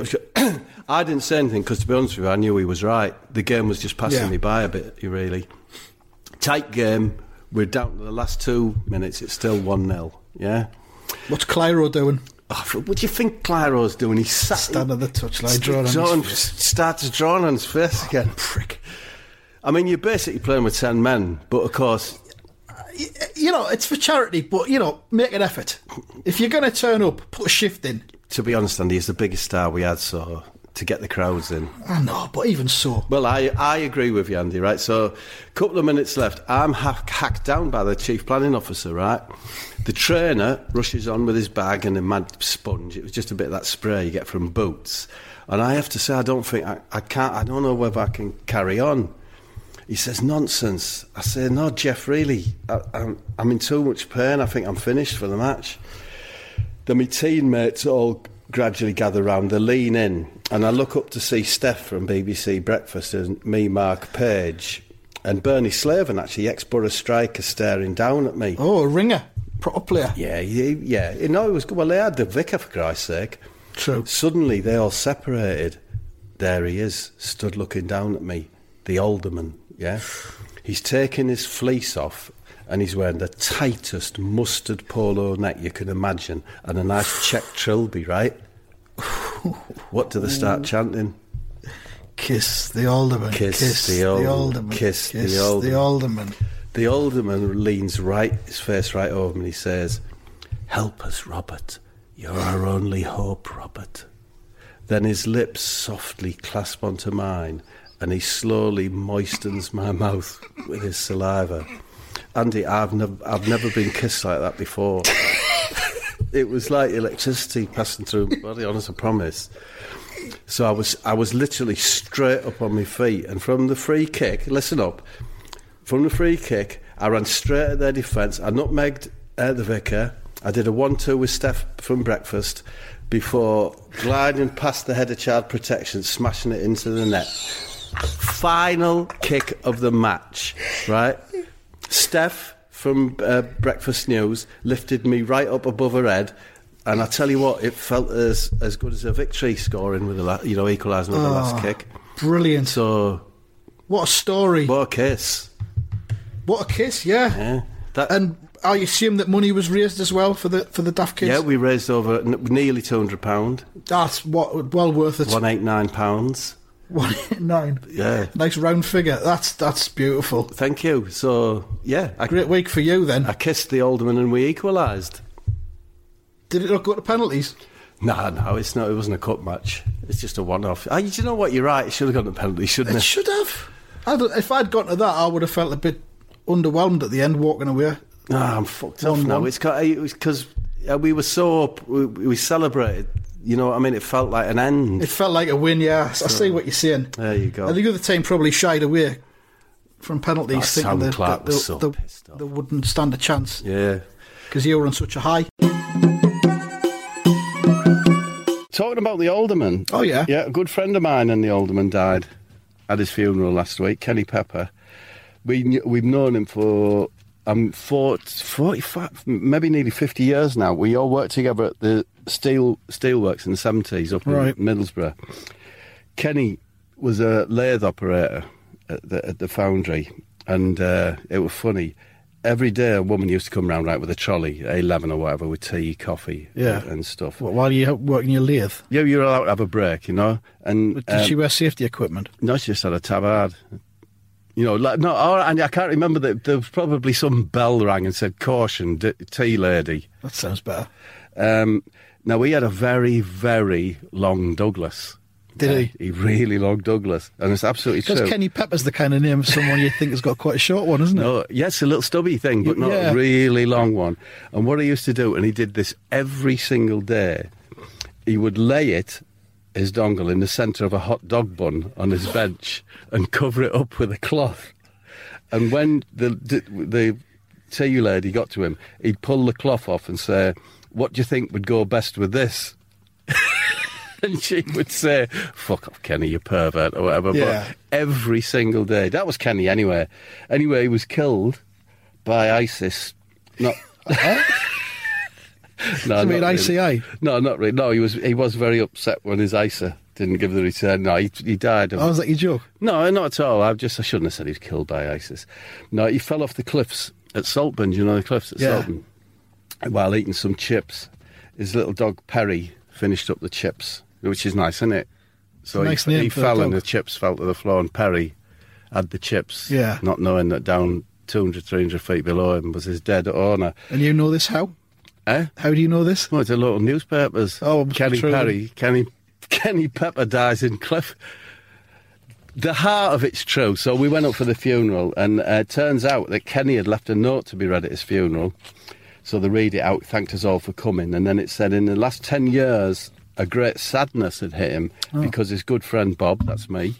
I didn't say anything because, to be honest with you, I knew he was right. The game was just passing me by a bit, really. Tight game. We're down to the last 2 minutes. It's still 1-0, yeah?
What's Clyro doing?
Oh, what do you think Clyro's doing? He's sat...
Stand on the touchline, drawing on his face.
Starts drawing on his face again. Prick. I mean, you're basically playing with 10 men, but of course...
You know, it's for charity, but, you know, make an effort. If you're going to turn up, put a shift in.
To be honest, Andy, he's the biggest star we had, so to get the crowds in.
I know, but even so.
Well, I agree with you, Andy, right? So, a couple of minutes left. I'm hacked down by the chief planning officer, right? The trainer rushes on with his bag and a mad sponge. It was just a bit of that spray you get from Boots. And I have to say, I don't know whether I can carry on. He says, nonsense. I say, no, Jeff, really. I'm in too much pain. I think I'm finished for the match. Then my teammates all gradually gather round. They lean in. And I look up to see Steph from BBC Breakfast and me, Mark Page, and Bernie Slaven, actually, ex-Borough striker, staring down at me.
Oh, a ringer. Proper player.
Yeah. You know, it was good. Well, they had the vicar, for Christ's sake.
True.
Suddenly, they all separated. There he is, stood looking down at me. The alderman, yeah? He's taking his fleece off and he's wearing the tightest mustard polo neck you can imagine, and a nice check trilby, right? What do they start chanting?
Kiss the alderman.
Kiss the alderman. Kiss the alderman.
the alderman.
The alderman leans his face right over him, and he says, "Help us, Robert. You're our only hope, Robert." Then his lips softly clasp onto mine, and he slowly moistens my mouth with his saliva. Andy, I've never been kissed like that before. It was like electricity passing through my body, honest, I promise. So I was literally straight up on my feet, and from the free kick, listen up, from the free kick, I ran straight at their defence. I nutmegged the vicar. I did a 1-2 with Steph from breakfast before gliding past the head of child protection, smashing it into the net. Final kick of the match, right? Steph from Breakfast News lifted me right up above her head, and I tell you what, it felt as good as a victory scoring with equalising with the last kick.
Brilliant.
So,
what a story.
What a kiss.
What a kiss, yeah. And I assume that money was raised as well for the daft kids?
Yeah, we raised over nearly £200.
That's well worth it.
£189.
189.
Yeah.
Nice round figure. That's beautiful.
Thank you. So, yeah.
Great week for you then.
I kissed the alderman and we equalised.
Did it not go to penalties?
No, it's not. It wasn't a cup match. It's just a one-off. Do you know what? You're right. It should have gone to penalties, shouldn't it?
It should have. If I'd gotten to that, I would have felt a bit underwhelmed at the end, walking away.
I'm fucked off now. It was because we were we celebrated. You know what I mean? It felt like an end.
It felt like a win, yeah. I see what you're saying.
There you go.
And the other team probably shied away from penalties, thinking that they wouldn't stand a chance.
Yeah.
Because you were on such a high.
Talking about the alderman.
Oh, yeah.
Yeah, a good friend of mine and the alderman died at his funeral last week, Kenny Pepper. We've known him for 45, maybe nearly 50 years now. We all worked together at the steelworks in the 70s up in Middlesbrough. Kenny was a lathe operator at the foundry, and it was funny. Every day a woman used to come round with a trolley, A11 or whatever, with tea, coffee and stuff.
What, while you working your lathe?
Yeah, you're allowed to have a break, you know. And
did she wear safety equipment?
No, she just had a tabard. You know, and I can't remember that there was probably some bell rang and said, "Caution, tea lady."
That sounds better.
Now, we had a very, very long Douglas.
Did he?
He really long Douglas, and it's absolutely true.
Because Kenny Pepper's the kind of name of someone you think has got quite a short one, isn't it?
No, yes, a little stubby thing, but not a really long one. And what he used to do, and he did this every single day, he would lay his dongle in the centre of a hot dog bun on his bench and cover it up with a cloth. And when the tea lady got to him, he'd pull the cloth off and say, "What do you think would go best with this?" And she would say, "Fuck off, Kenny, you pervert," or whatever.
Yeah.
But every single day. That was Kenny anyway. Anyway, he was killed by ISIS. Not... No,
you mean
really.
ICA?
No, not really. No, he was very upset when his ISA didn't give the return. No, he died.
Was that your joke?
No, not at all. I shouldn't have said he was killed by ISIS. No, he fell off the cliffs at Saltburn. Do you know the cliffs at Saltburn? While eating some chips. His little dog Perry finished up the chips, which is nice, isn't it? So
nice
he fell and
dog.
the chips fell to the floor, and Perry had the chips, not knowing that down 200, 300 feet below him was his dead owner.
And you know this how?
Eh?
How do you know this?
Well, it's a local newspapers.
Oh,
Kenny Pepper dies in Cliff. The heart of it's true. So we went up for the funeral, and it turns out that Kenny had left a note to be read at his funeral. So they read it out, thanked us all for coming, and then it said in the last 10 years, a great sadness had hit him because his good friend Bob, that's me,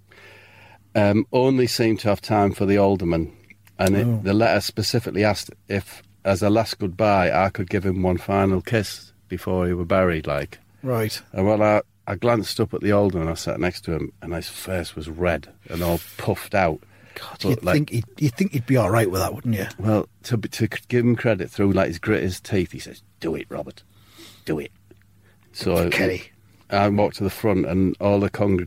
only seemed to have time for the alderman. And the letter specifically asked if, as a last goodbye, I could give him one final kiss before he were buried, like.
Right.
And well, I glanced up at the alderman, I sat next to him, and his face was red and all puffed out.
God, you'd think he'd be all right with that, wouldn't you?
Well, to give him credit, through like his grit his teeth, he says, "Do it, Robert, do it." So
Kenny.
I walked to the front, and all the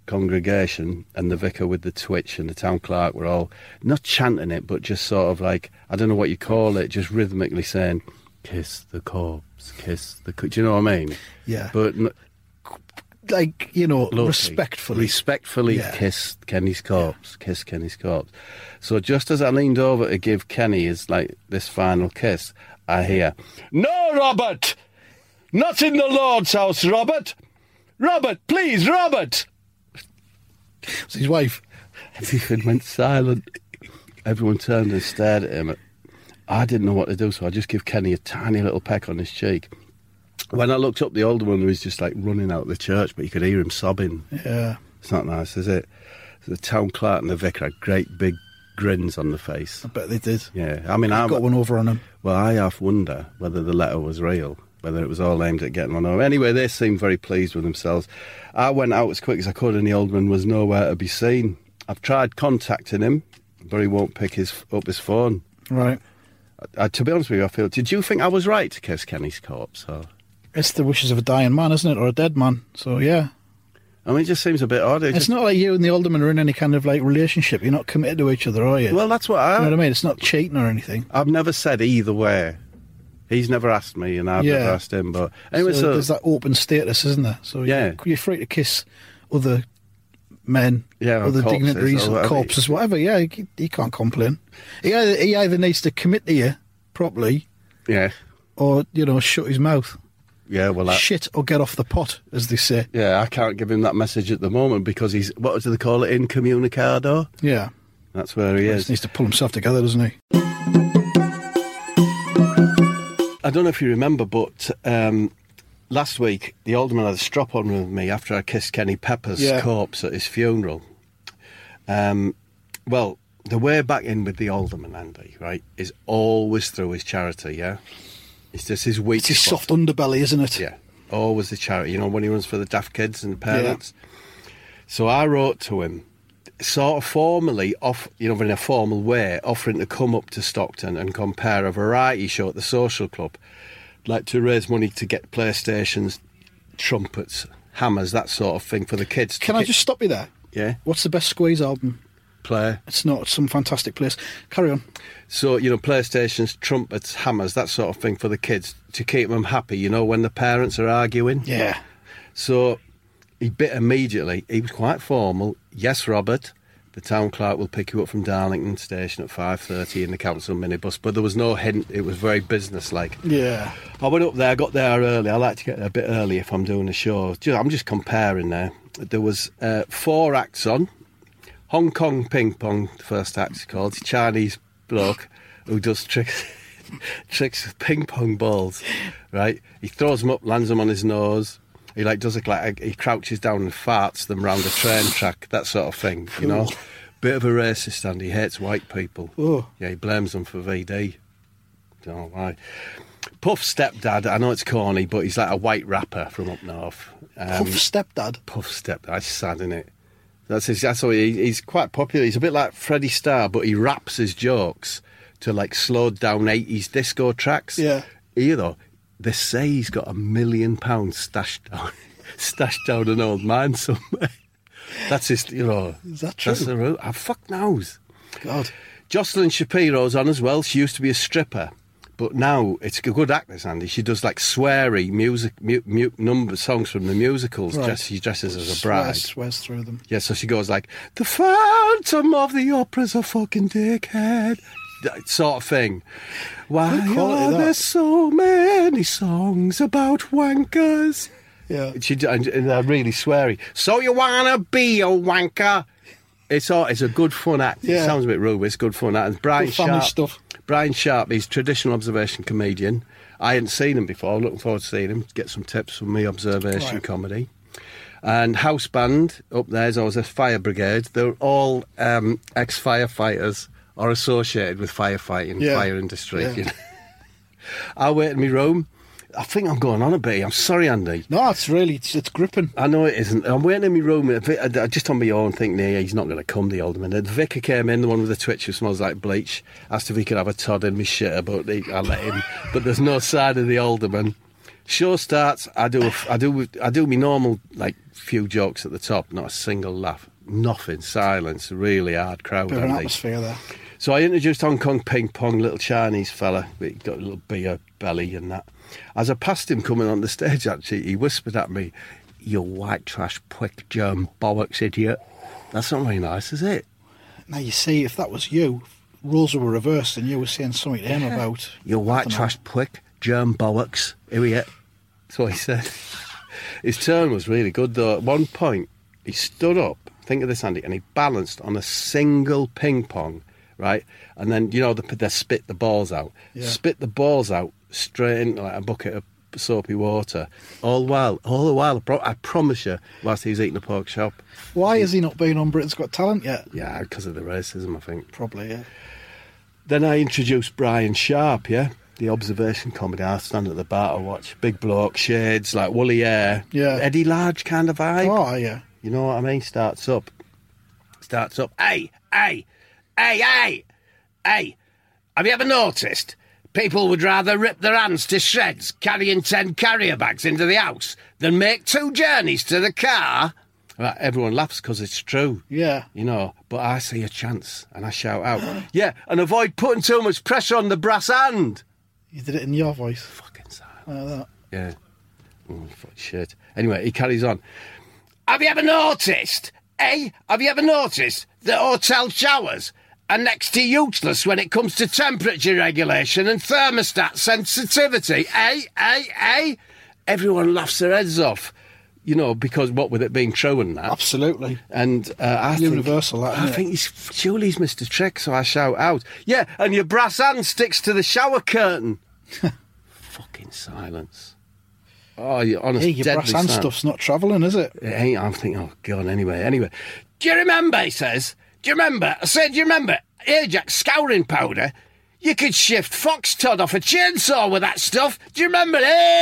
congregation, and the vicar with the twitch and the town clerk were all not chanting it, but just sort of like, I don't know what you call it, just rhythmically saying, "Kiss the corpse, kiss the." Do you know what I mean?
Yeah.
But
Like, you know,
Loki,
respectfully. Yeah.
kiss Kenny's corpse, kiss Kenny's corpse. So just as I leaned over to give Kenny his, like, this final kiss, I hear, "No, Robert! Not in the Lord's house, Robert! Robert, please, Robert!"
It's his wife.
Everything went silent. Everyone turned and stared at him. I didn't know what to do, so I just give Kenny a tiny little peck on his cheek. When I looked up, the older one was just like running out of the church, but you could hear him sobbing.
Yeah.
It's not nice, is it? So the town clerk and the vicar had great big grins on the face.
I bet they did.
Yeah, I mean,
I've got one over on him.
Well, I half wonder whether the letter was real, whether it was all aimed at getting one over. Anyway, they seemed very pleased with themselves. I went out as quick as I could, and the old man was nowhere to be seen. I've tried contacting him, but he won't pick up his phone.
Right.
To be honest with you, I feel. Did you think I was right to kiss Kenny's corpse? Or?
It's the wishes of a dying man, isn't it? Or a dead man. So, yeah.
I mean, it just seems a bit odd.
It's not like you and the alderman are in any kind of, like, relationship. You're not committed to each other, are you?
Well, that's what
You know what I mean? It's not cheating or anything.
I've never said either way. He's never asked me, and I've never asked him. But anyway,
so there's that open status, isn't there? So you're free to kiss other men, other dignitaries, or corpses, whatever. Yeah, he can't complain. He either needs to commit to you properly, or shut his mouth.
Yeah, well,
shit or get off the pot, as they say.
Yeah, I can't give him that message at the moment because he's, what do they call it, incommunicado?
Yeah.
That's where he is.
He needs to pull himself together, doesn't he?
I don't know if you remember, but last week the alderman had a strop on with me after I kissed Kenny Pepper's corpse at his funeral. Well, the way back in with the alderman, Andy, right, is always through his charity, yeah? It's just his weak
It's his soft underbelly, isn't it?
Yeah, always the charity. You know, when he runs for the daft kids and the parents. Yeah. So I wrote to him, sort of formally, in a formal way, offering to come up to Stockton and compare a variety show at the social club, like to raise money to get PlayStations, trumpets, hammers, that sort of thing for the kids.
Can I just stop you there?
Yeah.
What's the best Squeeze album?
Play.
It's not some fantastic place. Carry on.
So, PlayStations, trumpets, hammers, that sort of thing for the kids to keep them happy, when the parents are arguing.
Yeah.
So he bit immediately. He was quite formal. "Yes, Robert, the town clerk will pick you up from Darlington Station at 5:30 in the council minibus." But there was no hint. It was very businesslike.
Yeah.
I went up there, I got there early. I like to get there a bit early if I'm doing a show. I'm just comparing there. There was 4 acts on. Hong Kong Ping Pong, the first act's called. It's a Chinese bloke who does tricks with ping pong balls, right? He throws them up, lands them on his nose. He does it like he crouches down and farts them round a train track, that sort of thing, Bit of a racist, and he hates white people.
Oh.
Yeah, he blames them for VD. Don't know why. Puff's stepdad, I know it's corny, but he's like a white rapper from up north.
Puff's stepdad?
Puff's stepdad, that's sad, isn't it? That's how he's quite popular. He's a bit like Freddie Starr, but he raps his jokes to slowed down 80s disco tracks.
Yeah.
They say he's got £1 million stashed down an old mine somewhere. That's his,
Is that true?
That's the route. Fuck knows.
God.
Jocelyn Shapiro's on as well. She used to be a stripper. But now, it's a good actress, Andy. She does sweary number songs from the musicals.
Right.
She dresses as a bride.
Swears through them.
Yeah, so she goes "The Phantom of the Opera's a fucking dickhead." That sort of thing. Why are there so many songs about wankers?
Yeah.
And they're really sweary. "So you wanna be a wanker?" It's a good fun act.
Yeah.
It sounds a bit rude, but it's good fun act. And Brian
family
Sharp.
stuff.
Brian Sharp, he's a traditional observation comedian. I hadn't seen him before. I'm looking forward to seeing him. Get some tips from me, observation comedy. And House Band up there is always a fire brigade. They're all ex-firefighters or associated with firefighting, fire industry.
Yeah.
I wait in my room. I think I'm going on a bit. I'm sorry, Andy.
No, it's gripping.
I know it isn't. I'm waiting in my room, just on my own, thinking, he's not going to come, the alderman. The vicar came in, the one with the twitch who smells like bleach, asked if he could have a Todd in my shitter, but I let him. But there's no sign of the alderman. Show starts. I do my normal like few jokes at the top. Not a single laugh. Nothing. Silence. Really hard crowd.
Bit of an atmosphere there.
So I introduced Hong Kong Ping Pong, little Chinese fella. He got a little beer belly and that. As I passed him coming on the stage, actually, he whispered at me, "You white trash prick germ bollocks idiot." That's not very nice, is it?
Now you see, if that was you, roles were reversed and you were saying something to him about...
"You white trash prick germ bollocks idiot." That's what he said. His turn was really good, though. At one point, he stood up, think of this, Andy, and he balanced on a single ping pong, right? And then, you know, they spit the balls out.
Yeah.
Spit the balls out straight into like a bucket of soapy water. All the while, I promise you, whilst he was eating a pork chop.
Why has he not been on Britain's Got Talent yet?
Yeah, because of the racism, I think.
Probably, yeah.
Then I introduced Brian Sharp, yeah? The observation comedy. I stand at the bar to watch. Big bloke, shades, like woolly hair.
Yeah.
Eddie Large kind of vibe.
Oh, yeah.
You know what I mean? Starts up. Hey, have you ever noticed people would rather rip their hands to shreds carrying 10 carrier bags into the house than make 2 journeys to the car? Right, everyone laughs because it's true.
Yeah.
You know, but I see a chance and I shout out, yeah, and avoid putting too much pressure on the brass hand.
You did it in your voice.
Fucking silent.
Like that.
Yeah. Oh, fuck shit. Anyway, he carries on. Have you ever noticed that hotel showers are next to useless when it comes to temperature regulation and thermostat sensitivity? Everyone laughs their heads off, you know, because what with it being true and that.
Absolutely.
And
Universal,
I think surely he's missed a trick, so I shout out, yeah, and your brass hand sticks to the shower curtain. Fucking silence. Oh, you're honest,
hey, your brass hand stuff's not travelling, is it?
It ain't. I'm thinking, oh, God, anyway. Do you remember, he says? Do you remember Ajax scouring powder? You could shift foxtrot off a chainsaw with that stuff. Do you remember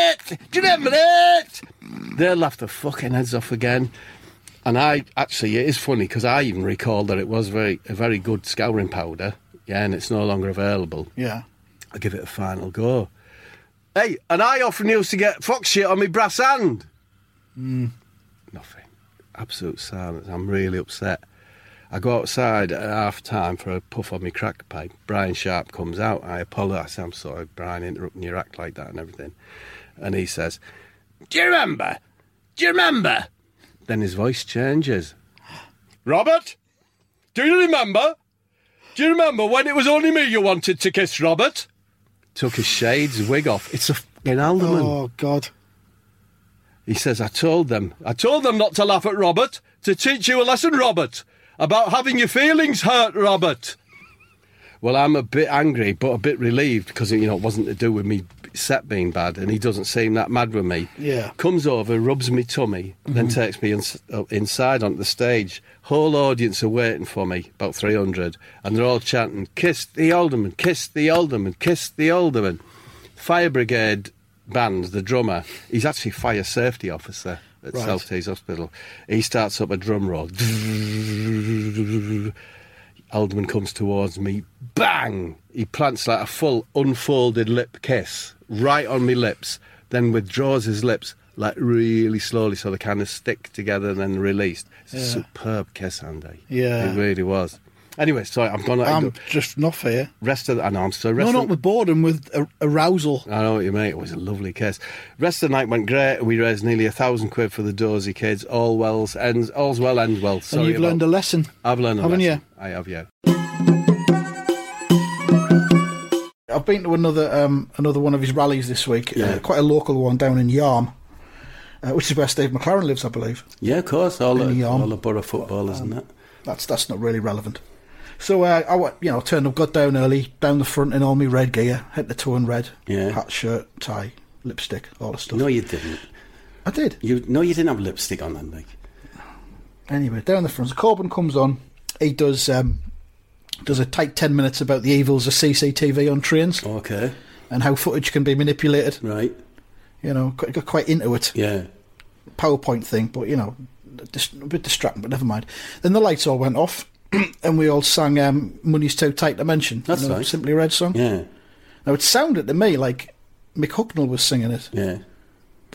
it? They laughed their fucking heads off again. And it is funny, because I even recall that it was a very good scouring powder. Yeah, and it's no longer available.
Yeah.
I'll give it a final go. Hey, and I often used to get fox shit on my brass hand. Nothing. Absolute silence. I'm really upset. I go outside at half time for a puff on my crack pipe. Brian Sharp comes out. I apologise. I'm sorry, Brian, interrupting your act like that and everything. And he says, Do you remember? Then his voice changes. Robert? Do you remember? When it was only me you wanted to kiss, Robert? Took his shades, wig off. It's a fucking alderman.
Oh, God.
He says, I told them not to laugh at Robert, to teach you a lesson, Robert, about having your feelings hurt, Robert. Well, I'm a bit angry, but a bit relieved, because, you know, it wasn't to do with me set being bad, and he doesn't seem that mad with me.
Yeah.
Comes over, rubs me tummy, then takes me inside onto the stage. Whole audience are waiting for me, about 300, and they're all chanting, kiss the alderman, kiss the alderman, kiss the alderman. Fire brigade band, the drummer, he's actually fire safety officer at South Tees Hospital. He starts up a drum roll. Alderman comes towards me, bang! He plants like a full unfolded lip kiss right on my lips, then withdraws his lips like really slowly so they kind of stick together and then released. It's a superb kiss, Andy.
Yeah.
It really was. Anyway, sorry,
I'm just not fair.
I know, I'm so
No, not with boredom, with arousal.
I know what you mean. It was a lovely kiss. Rest of the night went great. We raised nearly £1,000 for the Dozy kids. All's well, ends well. Sorry,
and you've learned a lesson.
I've learned a
lesson.
Haven't you? I have, yeah.
I've been to another one of his rallies this week.
Yeah.
Quite a local one down in Yarm, which is where Steve McLaren lives, I believe.
Yeah, of course. All the borough footballers and that.
That's not really relevant. So I turned up, got down early, down the front in all my red gear, head to toe in red, hat, shirt, tie, lipstick, all the stuff.
No, you didn't.
I did.
You didn't have lipstick on then, like.
Anyway, down the front, so Corbyn comes on. He does a tight 10 minutes about the evils of CCTV on trains.
Okay.
And how footage can be manipulated.
Right.
You know, got quite into it.
Yeah.
PowerPoint thing, but, you know, a bit distracting, but never mind. Then the lights all went off. And we all sang Money's Too Tight to Mention.
That's right.
Simply Red song.
Yeah.
Now, it sounded to me like Mick Hucknall was singing it.
Yeah.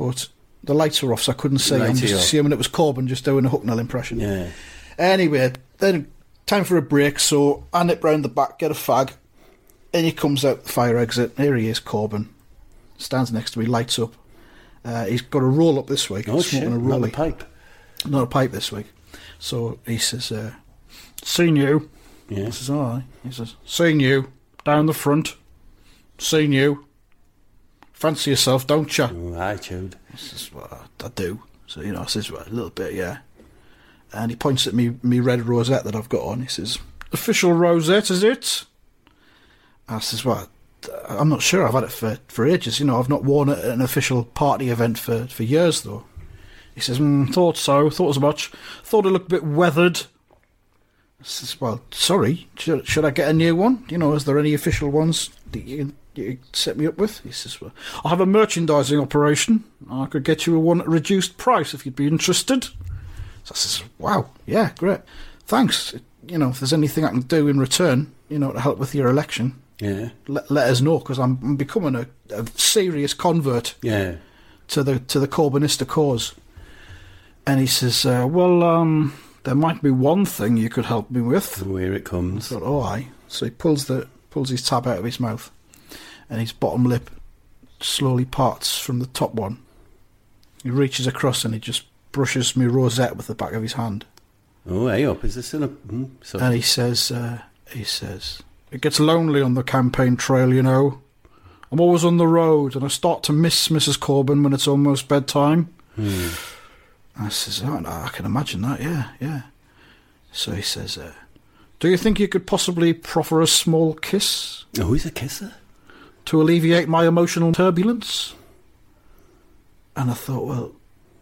but the lights were off, so I couldn't see. I'm just assuming it was Corbyn just doing a Hucknall impression.
Yeah.
Anyway, then time for a break, so I nip round the back, get a fag, and he comes out the fire exit. Here he is, Corbyn. Stands next to me, lights up. He's got a roll up this week.
Oh, shit, not a pipe.
Not a pipe this week. So he says, seen you.
Yeah.
I says, all right. He says, seen you, down the front. Seen you. Fancy yourself, don't you?
Oh, I chewed.
I says, well, I do. So, I says, well, a little bit, yeah. And he points at me red rosette that I've got on. He says, official rosette, is it? I says, well, I'm not sure. I've had it for ages. I've not worn it at an official party event for years, though. He says, thought so. Thought as much. Thought it looked a bit weathered. I says, well, sorry. Should I get a new one? Is there any official ones that you can set me up with? He says, well, I have a merchandising operation. I could get you one at a reduced price if you'd be interested. So I says, wow, yeah, great. Thanks. If there's anything I can do in return, to help with your election,
yeah,
let us know, because I'm becoming a serious convert to the Corbynista cause. And he says, well, there might be one thing you could help me with.
Oh, here it comes.
I thought, oh, aye. So he pulls his tab out of his mouth, and his bottom lip slowly parts from the top one. He reaches across and he just brushes me rosette with the back of his hand.
Oh, hey up, is this in a...
And he says, it gets lonely on the campaign trail, I'm always on the road, and I start to miss Mrs. Corbyn when it's almost bedtime. I says, oh, no, I can imagine that, yeah. So he says, do you think you could possibly proffer a small kiss?
Oh, he's a kisser?
To alleviate my emotional turbulence? And I thought, well,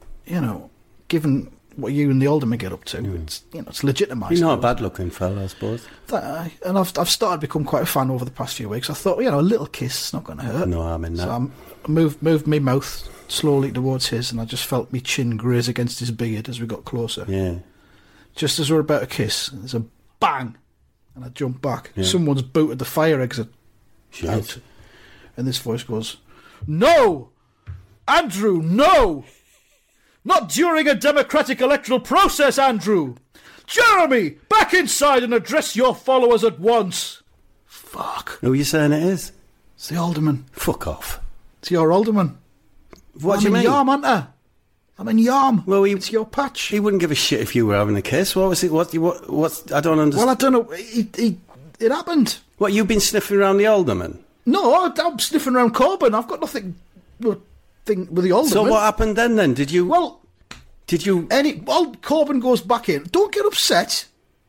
given what you and the alderman get up to, it's legitimised.
You're not a bad-looking fella, I suppose.
And I've started to become quite a fan over the past few weeks. I thought, a little kiss is not going to hurt.
No harm in that.
So I moved my mouth slowly towards his, and I just felt my chin graze against his beard as we got closer.
Yeah.
Just as we're about to kiss, there's a bang, and I jump back.
Yeah.
Someone's booted the fire exit out,
Shit.
and this voice goes, "No, Andrew, no! Not during a democratic electoral process, Andrew! Jeremy, back inside and address your followers at once!" Fuck.
Who are you saying it is?
It's the alderman.
Fuck off.
It's your alderman.
What do you mean?
I'm in Yarm, aren't I? I'm in Yarm.
Well,
it's your patch.
He wouldn't give a shit if you were having a kiss. What was it? What I don't understand.
Well, I don't know. It happened.
What, you've been sniffing around the alderman?
No, I'm sniffing around Corbyn. I've got nothing with the alderman.
So what happened then? Did you...
Corbyn goes back in. Don't get upset.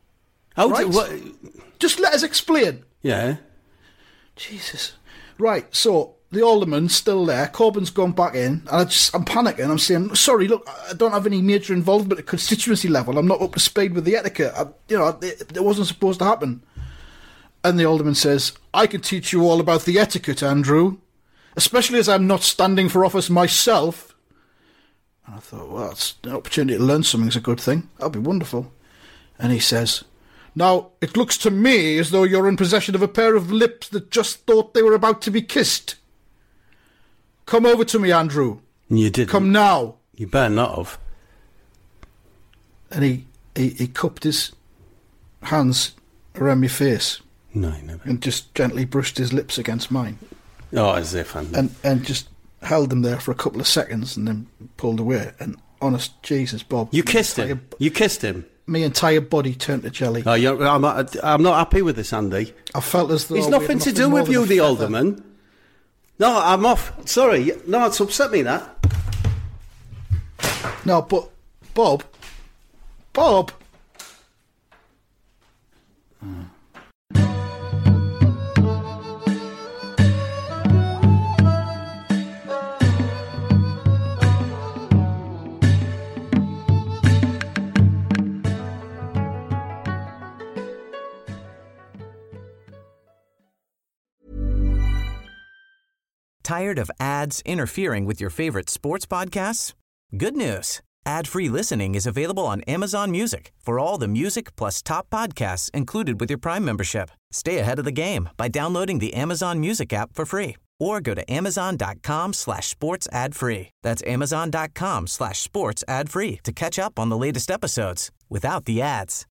Just let us explain.
Yeah.
Jesus. Right, so the alderman's still there. Corbyn's gone back in. And I'm panicking. I'm saying, sorry, look, I don't have any major involvement at constituency level. I'm not up to speed with the etiquette. It wasn't supposed to happen. And the alderman says, I can teach you all about the etiquette, Andrew. Especially as I'm not standing for office myself. And I thought, well, it's an opportunity to learn something's a good thing. That'll be wonderful. And he says, now, it looks to me as though you're in possession of a pair of lips that just thought they were about to be kissed. Come over to me, Andrew.
You didn't.
Come now.
You better not have.
And he cupped his hands around my face.
No, he never.
And just gently brushed his lips against mine.
Oh, as if
and just held them there for a couple of seconds and then pulled away. And honest Jesus, Bob.
You kissed him? You kissed him?
My entire body turned to jelly.
Oh, I'm not happy with this, Andy.
I felt as though...
It's nothing to do with you, the alderman. No, I'm off. Sorry. No, it's upset me, that.
No, but... Bob...
Tired of ads interfering with your favorite sports podcasts? Good news. Ad-free listening is available on Amazon Music for all the music plus top podcasts included with your Prime membership. Stay ahead of the game by downloading the Amazon Music app for free or go to amazon.com/sports ad free. That's amazon.com/sports ad free to catch up on the latest episodes without the ads.